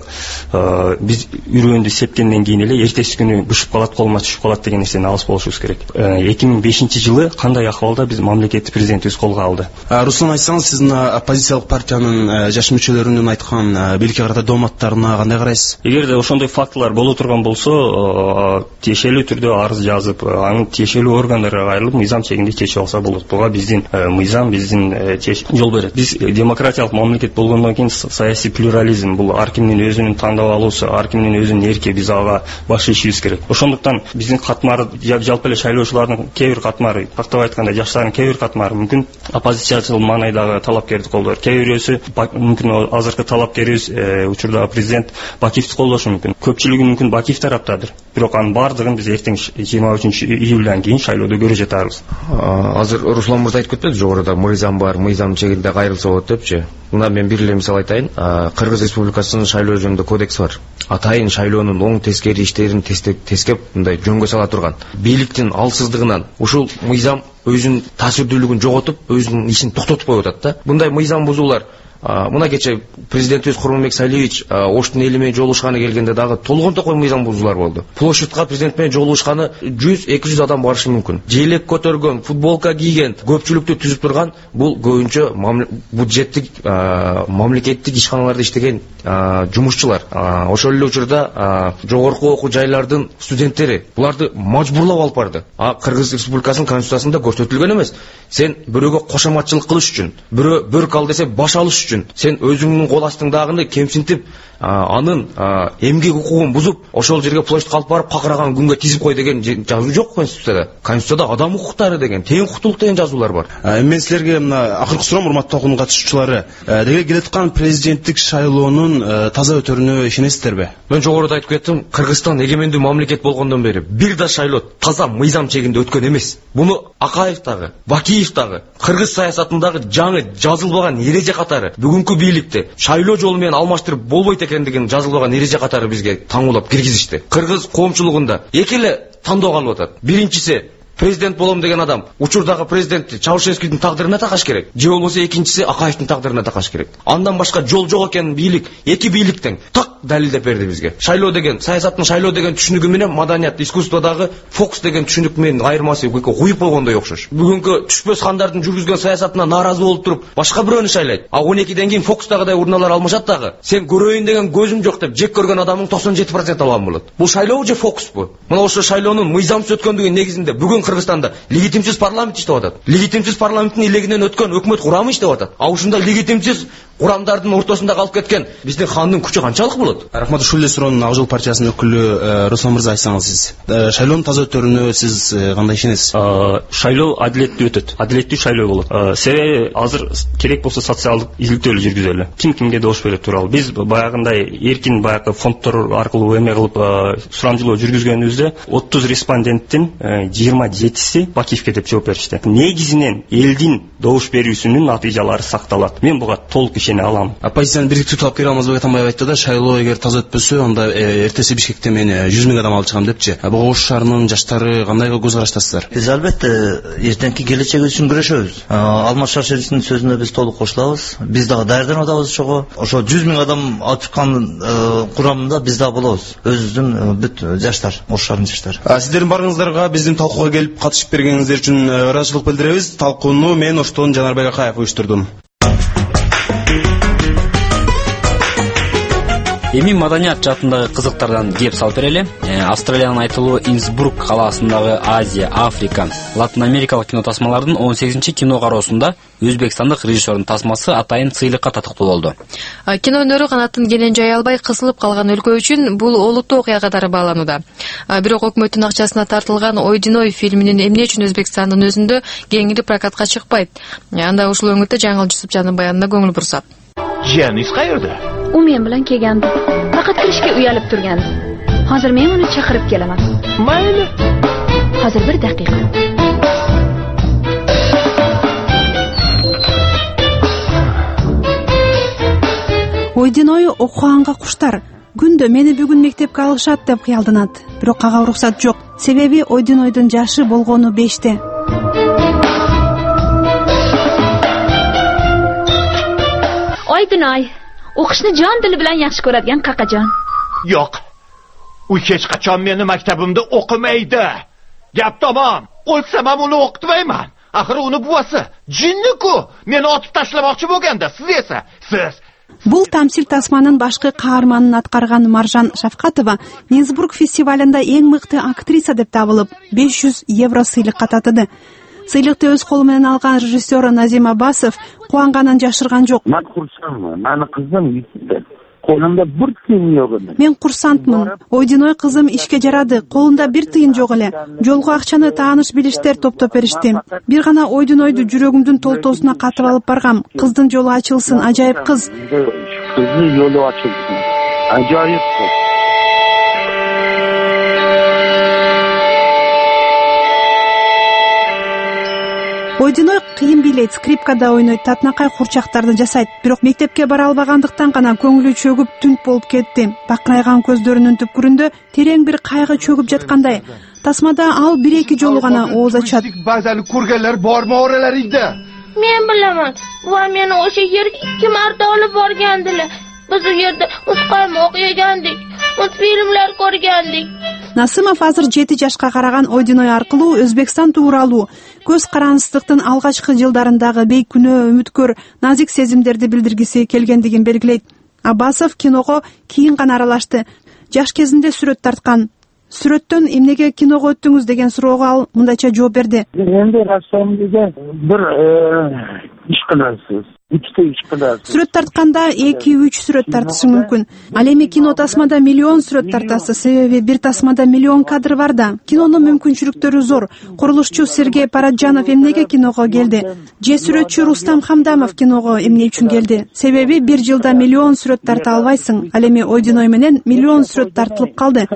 биз үрөөндү сепкенден кийин эле эртеси күнү бышып калат, колума түшүп калат деген нерсени алыс болушубуз керек. эки миң бешинчи жылы кандай акыбалда биз мамлекеттик президентибиз колго алды? Руслан, айтсаңыз, сиз оппозициялык партиянын жаш мүчөлөрүнүн айткан бийликке карата дооматтарына кандай карайсыз? Эгерде ошондой фактылар боло турган болсо, тиешелүү түрдө арыз жазып, анын тиешелүү органдарга кайрылып, мыйзам чегинде чечип алса болот. Буга биздин мыйзам биздин жол берет. Биз демократиялык мамлекет болгондон кийин саясий плюрализм, бул ар кимдин өзүнүн тандап алуусу, ар кимдин өзүнүн эрки, биз ага баш ийишибиз керек. Ошондуктан биздин катмар, жалпы эле шайлоочулардын кээ бир катмары, каттап айтканда жаштардын кээ бир катмары мүмкүн оппозициячыл маанайдагы талапкерди колдойт. Кээ бирөөсү мүмкүн азыркы талапкерибиз учурда президент Бакиевди колдошу мүмкүн. Көпчүлүгү мүмкүн Бакиев тараптадыр. Бирок анын баардыгын биз эртең жыйырма үчүнчү июлдан кийин шайлоодо көрө жатарбыз. Азыр Руслан мырза айтып кетти, жогоруда мыйзам бар, мыйзам чегинде кайрылса болот депчи. Мына мен бир эле мисал айтайын. Кыргыз Республикасынын шайлоо жөнүндө кодекс бар. Атайын шайлоонун оң тескери иштерин тескеп, мындай жөнгө сала турган. Бийликтин алсыздыгынан ушул мыйзам өзүнүн таасирдүүлүгүн жоготуп, өзүнүн ишин токтотуп коюп атат да. Мындай мыйзам бузуулар мына кече президентибиз Курманбек Салиевич Оштун эли менен жолугушканы келгенде дагы толгон токой мыйзам бузуулар болду. Площадька президент менен жолугушканы жүз эки жүз адам барышы мүмкүн. Желек көтөргөн, футболка кийген, көпчүлүктү түзүп турган бул көбүнчө бюджеттик мамлекеттик ишканаларда иштеген жумушчулар. Ошол эле учурда жогорку окуу жайлардын студенттери буларды мажбурлап алып барды. А Кыргыз Республикасынын конституциясында көрсөтүлгөн эмес. Сен бирөөгө кошоматчылык кылыш үчүн, бирөө бөрк ал десе баш алыш үчүн, сен өзүңдүн кол астыңдагыны кемсинтип, анын эмгек укугун бузуп, ошол жерге площадька алып барып какыраган күнгө тизип кой деген жазуу жок конституцияда. Конституцияда адам укуктары деген, тең укуктуулук деген жазуулар бар. Мен силерге мына акыркы суроом, урматтуу окуун катышуучулары, деге келаткан президенттик шайлоонун таза өтөрүнө ишенесиздерби? Мен жогоруда айтып кеттим, Кыргызстан эгемендүү мамлекет болгондон бери бир да шайлоо таза мыйзам чегинде өткөн эмес. Буну Акаев дагы, Бакиев дагы, кыргыз саясатындагы жаңы жазылбаган эреже катары бүгүнкү бийликте шайлоо жолу менен алмаштырып болбойт экендигин жазылбаган эреже катары бизге таңуулап киргизишти. Кыргыз коомчулугунда эки эле тандоо калып атат. Биринчиси президент болом деген адам учурдагы президент Чаушевскийдин тагдырына такаш керек. Же болбосо экинчиси Акаевдин тагдырына такаш керек. Андан башка жол жок экен бийлик, эки бийликтен так далилдеп берди бизге. Шайлоо деген, саясаттын шайлоо деген түшүнүгү менен маданият, искусстводагы фокус деген түшүнүк менен айырмасы куюп койгондой окшош. Бүгүнкү түшпөс хандардын жүргүзгөн саясатына нааразы болуп туруп, башка бирөөнү шайлайт. А он экиден кийин фокустагыдай урналар алмашат дагы. Сен көрөйүн деген көзүм жок деп жек көргөн адамың токсон жети процент алган болот. Бул шайлоо же фокуспу? Мына ошо шайлоонун мыйзамсыз өткөндүгүнүн негизинде бүгүн Кыргызстанда легитимсиз парламент иштеп атат. Легитимсиз парламенттин илегинен өткөн өкмөт курамы иштеп атат. А ушундай легитимсиз курамдардын ортосунда калып кеткен биздин хандын күчү канчалык болот? Рахмат. Ушул эле суроону Ак жол партиясынын өкүлү Руслан мырза айтсаңыз, сиз шайлоонун таза өтөрүнө сиз кандай ишенесиз? Шайлоо адилеттүү өтөт. Адилеттүү шайлоо болот. Себеби азыр керек болсо социалдык изилтөөлөр жүргүзөлү. Ким кимге добуш берет тууралуу. Биз баягындай эркин баягы фонддор аркылуу эме кылып сурамжылоо жүргүзгөнүбүздө отуз респонденттин жыйырма жетиси Бакиевке деп жооп беришти. Негизинен элдин добуш берүүсүнүн натыйжалары сакталат. Мен буга толук ишене алам. Оппозициянын бирдиктүү талапкери Алмазбек Атамбаев айтты да, шайлоо эгер таза өтпөсө, анда эртеси Бишкекте мен жүз миң адам алып чыгам депчи. Буга Ош шаарынын жаштары кандай көз караштасыздар? Биз албетте эртеңки келечеги үчүн күрөшөбүз. Алмаз Шаршеевичтин сөзүнө биз толук кошулабыз. Биз дагы даярданып атабыз ошого. Ошо жүз миң адам алып чыккан курамында биз дагы болобуз. Өзүбүздүн бүт жаштар, Ош шаарынын жаштары. Сиздердин барыңыздарга биздин талкууга келип катышып бергениңиздер үчүн ыраазычылык билдиребиз. Талкууну мен Оштон Жанарбек Акаев уюштурдум. Эми маданият жаатындагы кызыктардан кеп салып берели. Австралиянын айтылуу Инсбрук калаасындагы Азия, Африка, Латын Америкалык кино тасмаларынын он сегизинчи кино кароосунда өзбекстандык режиссердун тасмасы атайын сыйлыкка татыктуу болду. Кино өнөрү канатын келен жай албай кысылып калган өлкө үчүн бул олуттуу окуя катары бааланууда. Бирок өкмөттүн акчасына тартылган Ойдиной фильминин эмне үчүн Өзбекстандын өзүндө кеңири прокатка чыкпайт? Анда ушул өңүттө Жаңыл Жусупжандын баянына көңүл бурсак. Jiyaningiz qayerda? U men bilan kelgandi. Faqat kirishga uyalib turgandi. Hozir men uni chaqirib kelaman. Mayli. Hozir bir daqiqa. Ойдиной окуганга куштар. Күндө мени бүгүн мектепке алышат деп кыялданат. Бирок ага уруксат жок. Себеби Ойдинойдун жашы болгону беште. Oydiноy, o'qishni jon dili bilan yaxshi ko'radigan qaqajon. Yo'q. U hech qachon meni maktabimda o'qimaydi. Gap tamom. O'lsam ham uni o'qitmayman. Axir uni buvasi jinni-ku. Meni otib tashlamoqchi bo'lganda, siz esa, siz Бул тамсил тасманын башкы каарманын аткарган Маржан Шавкатова Инсбрук фестивалында эң мыкты актриса деп табылып, беш жүз евро сыйлыкка татыды. Сыйлыкты өз колу менен алган режиссер Назим Аббасов кубанганын жашырган жок. Мен курсантмын. Мени кызым үйдө. Колунда бир тыйын жок эле. Мен курсантмын. Ойдиной кызым ишке жарады. Колунда бир тыйын жок эле. Жолго акчаны тааныш билиштер топтоп беришти. Бир гана Ойдинойду жүрөгүмдүн толтоосуна катып алып баргам. Кыздын жолу ачылсын, ажайып кыз. Кыздын жолу ачылсын. Ажайып кыз. Ойдиной кыйын бийлейт, скрипкада ойнойт, татынакай курчактарды жасайт. Бирок мектепке бара албагандыктан гана көңүлү чөгүп түнт болуп кетти. Бакырайган көздөрүнүн түпкүрүндө терең бир кайгы чөгүп жаткандай. Тасмада ал бир-эки жолу гана ооз ачат. Базаны көргөнлөр бормо ораларыңда? Men bilaman. Va meni o'sha yerga ikki marta olib borgandilar. Biz u yerda muzqaymoq yegandik, muzfilmlar ko'rgandik. Насымов азыр жети жашка караган Ойдиной аркылуу Өзбекстан тууралуу көз карансыздыктын алгачкы жылдарындагы бейкүнөө, үмүткөр, назик сезимдерди билдиргиси келгендигин белгилейт. Аббасов киного кийин гана аралашты. Жаш кезинде сүрөт тарткан. Сүрөттөн эмнеге киного өттүңүз деген суроого ал мындайча жооп берди. Энди рассам деген бир иш кыласыз. Сүрөт тартканда эки үч сүрөт тартышың мүмкүн. Ал эми кино тасмада миллион сүрөт тартасыз, себеби бир тасмада миллион кадр бар да. Кинонун мүмкүнчүлүктөрү зор. Курулушчу Сергей Параджанов эмнеге киного келди? Же сүрөтчү Рустам Хамдамов киного эмне үчүн келди? Себеби бир жылда миллион сүрөт тарта албайсың. Ал эми Ойдиной менен миллион сүрөт тартылып калды.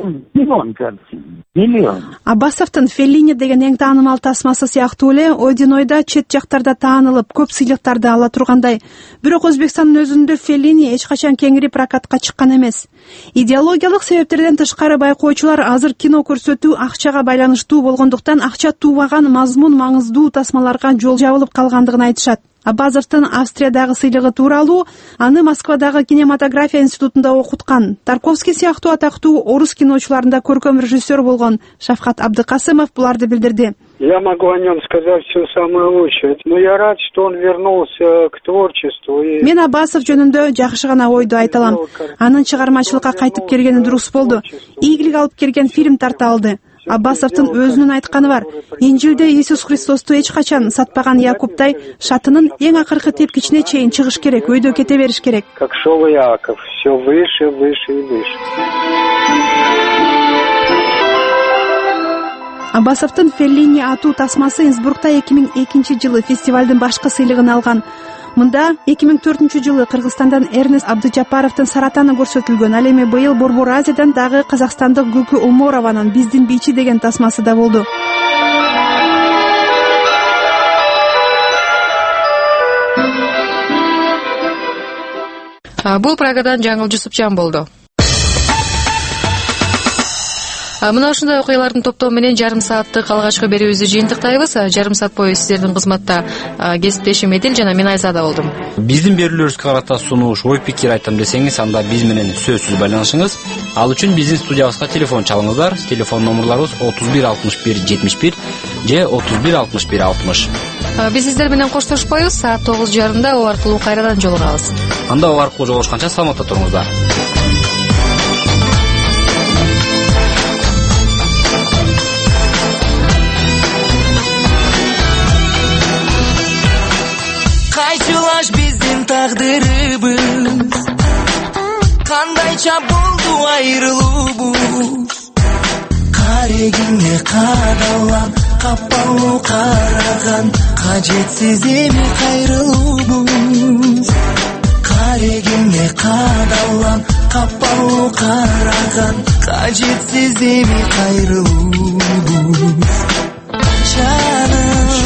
Миллион. Аббасовдун Феллини деген эң таанымал тасмасы сыяктуу эле Ойдинойда чет жактарда таанылып, көп сыйлыктарды ала тургандай. Бирок Өзбекстандын өзүндө Феллини эч качан кеңири прокатка чыккан эмес. Идеологиялык себептерден тышкары байкоочулар азыр кино көрсөтүү акчага байланыштуу болгондуктан акча туубаган мазмун маңыздуу тасмаларга жол жабылып калгандыгын айтышат. Аббасовдун Австриядагы сыйлыгы тууралуу аны Москвадагы кинематография институтунда окуткан. Тарковский сыяктуу атактуу орус киночуларында көркөм режиссер болгон Шавкат Абдыкасымов буларды билдирди. Я могу о нем сказать все самое лучшее, но я рад, что он вернулся к творчеству. Мен Аббасов жөнүндө жакшы гана ойду айта алам. Анын чыгармачылыкка кайтып келгени дурус болду. Ийгилик алып келген фильм тарта алды. Аббасовдун өзүнүн айтканы бар. Инжилде Иисус Христосту эч качан сатпаган Якубтай шатынын эң акыркы тепкичине чейин чыгыш керек, өйдө кете бериш керек. Как шел Иаков, все выше, выше и выше. Аббасовдун Феллини аттуу тасмасы Инсбрукта эки миң экинчи жылы фестивалдын башкы сыйлыгын алган. Мында эки миң төртүнчү жылы Кыргызстандан Эрнест Абдыжапаровдун Саратаны көрсөтүлгөн. Ал эми быйыл Борбор Азиядан дагы казакстандык Гүкү Уморованын Биздин бичи деген тасмасы да болду. Бул Прагадан Жаңыл Жусупжан болду. Мына ушундай окуялардын топтоо менен жарым сааттык алгачкы берүүбүздү жыйынтыктайбыз. Жарым саат бою сиздердин кызматта кесиптешим Эдил жана мен Айзада болдум. Биздин берүүлөрүбүзгө карата сунуш, ой пикир айтам десеңиз, анда биз менен сөзсүз байланышыңыз. Ал үчүн биздин студиябызга телефон чалыңыздар. Телефон номерларыбыз отуз бир алтымыш бир жетимиш бир же отуз бир алтымыш бир алтымыш. Биз сиздер менен коштошпойбуз. Саат тогуз жарымда о аркылуу кайрадан жолугабыз. Анда о аркылуу жолугушканча саламатта туруңуздар. Кайчылаш биздин тагдырыбыз, кандайча болду айрылуубуз. Карегиңе кадалган, капалуу караган, кажетсиз эми кайрылуубуз. Карегиңе кадалган, капалуу караган, кажетсиз эми кайрылуубуз. Жаным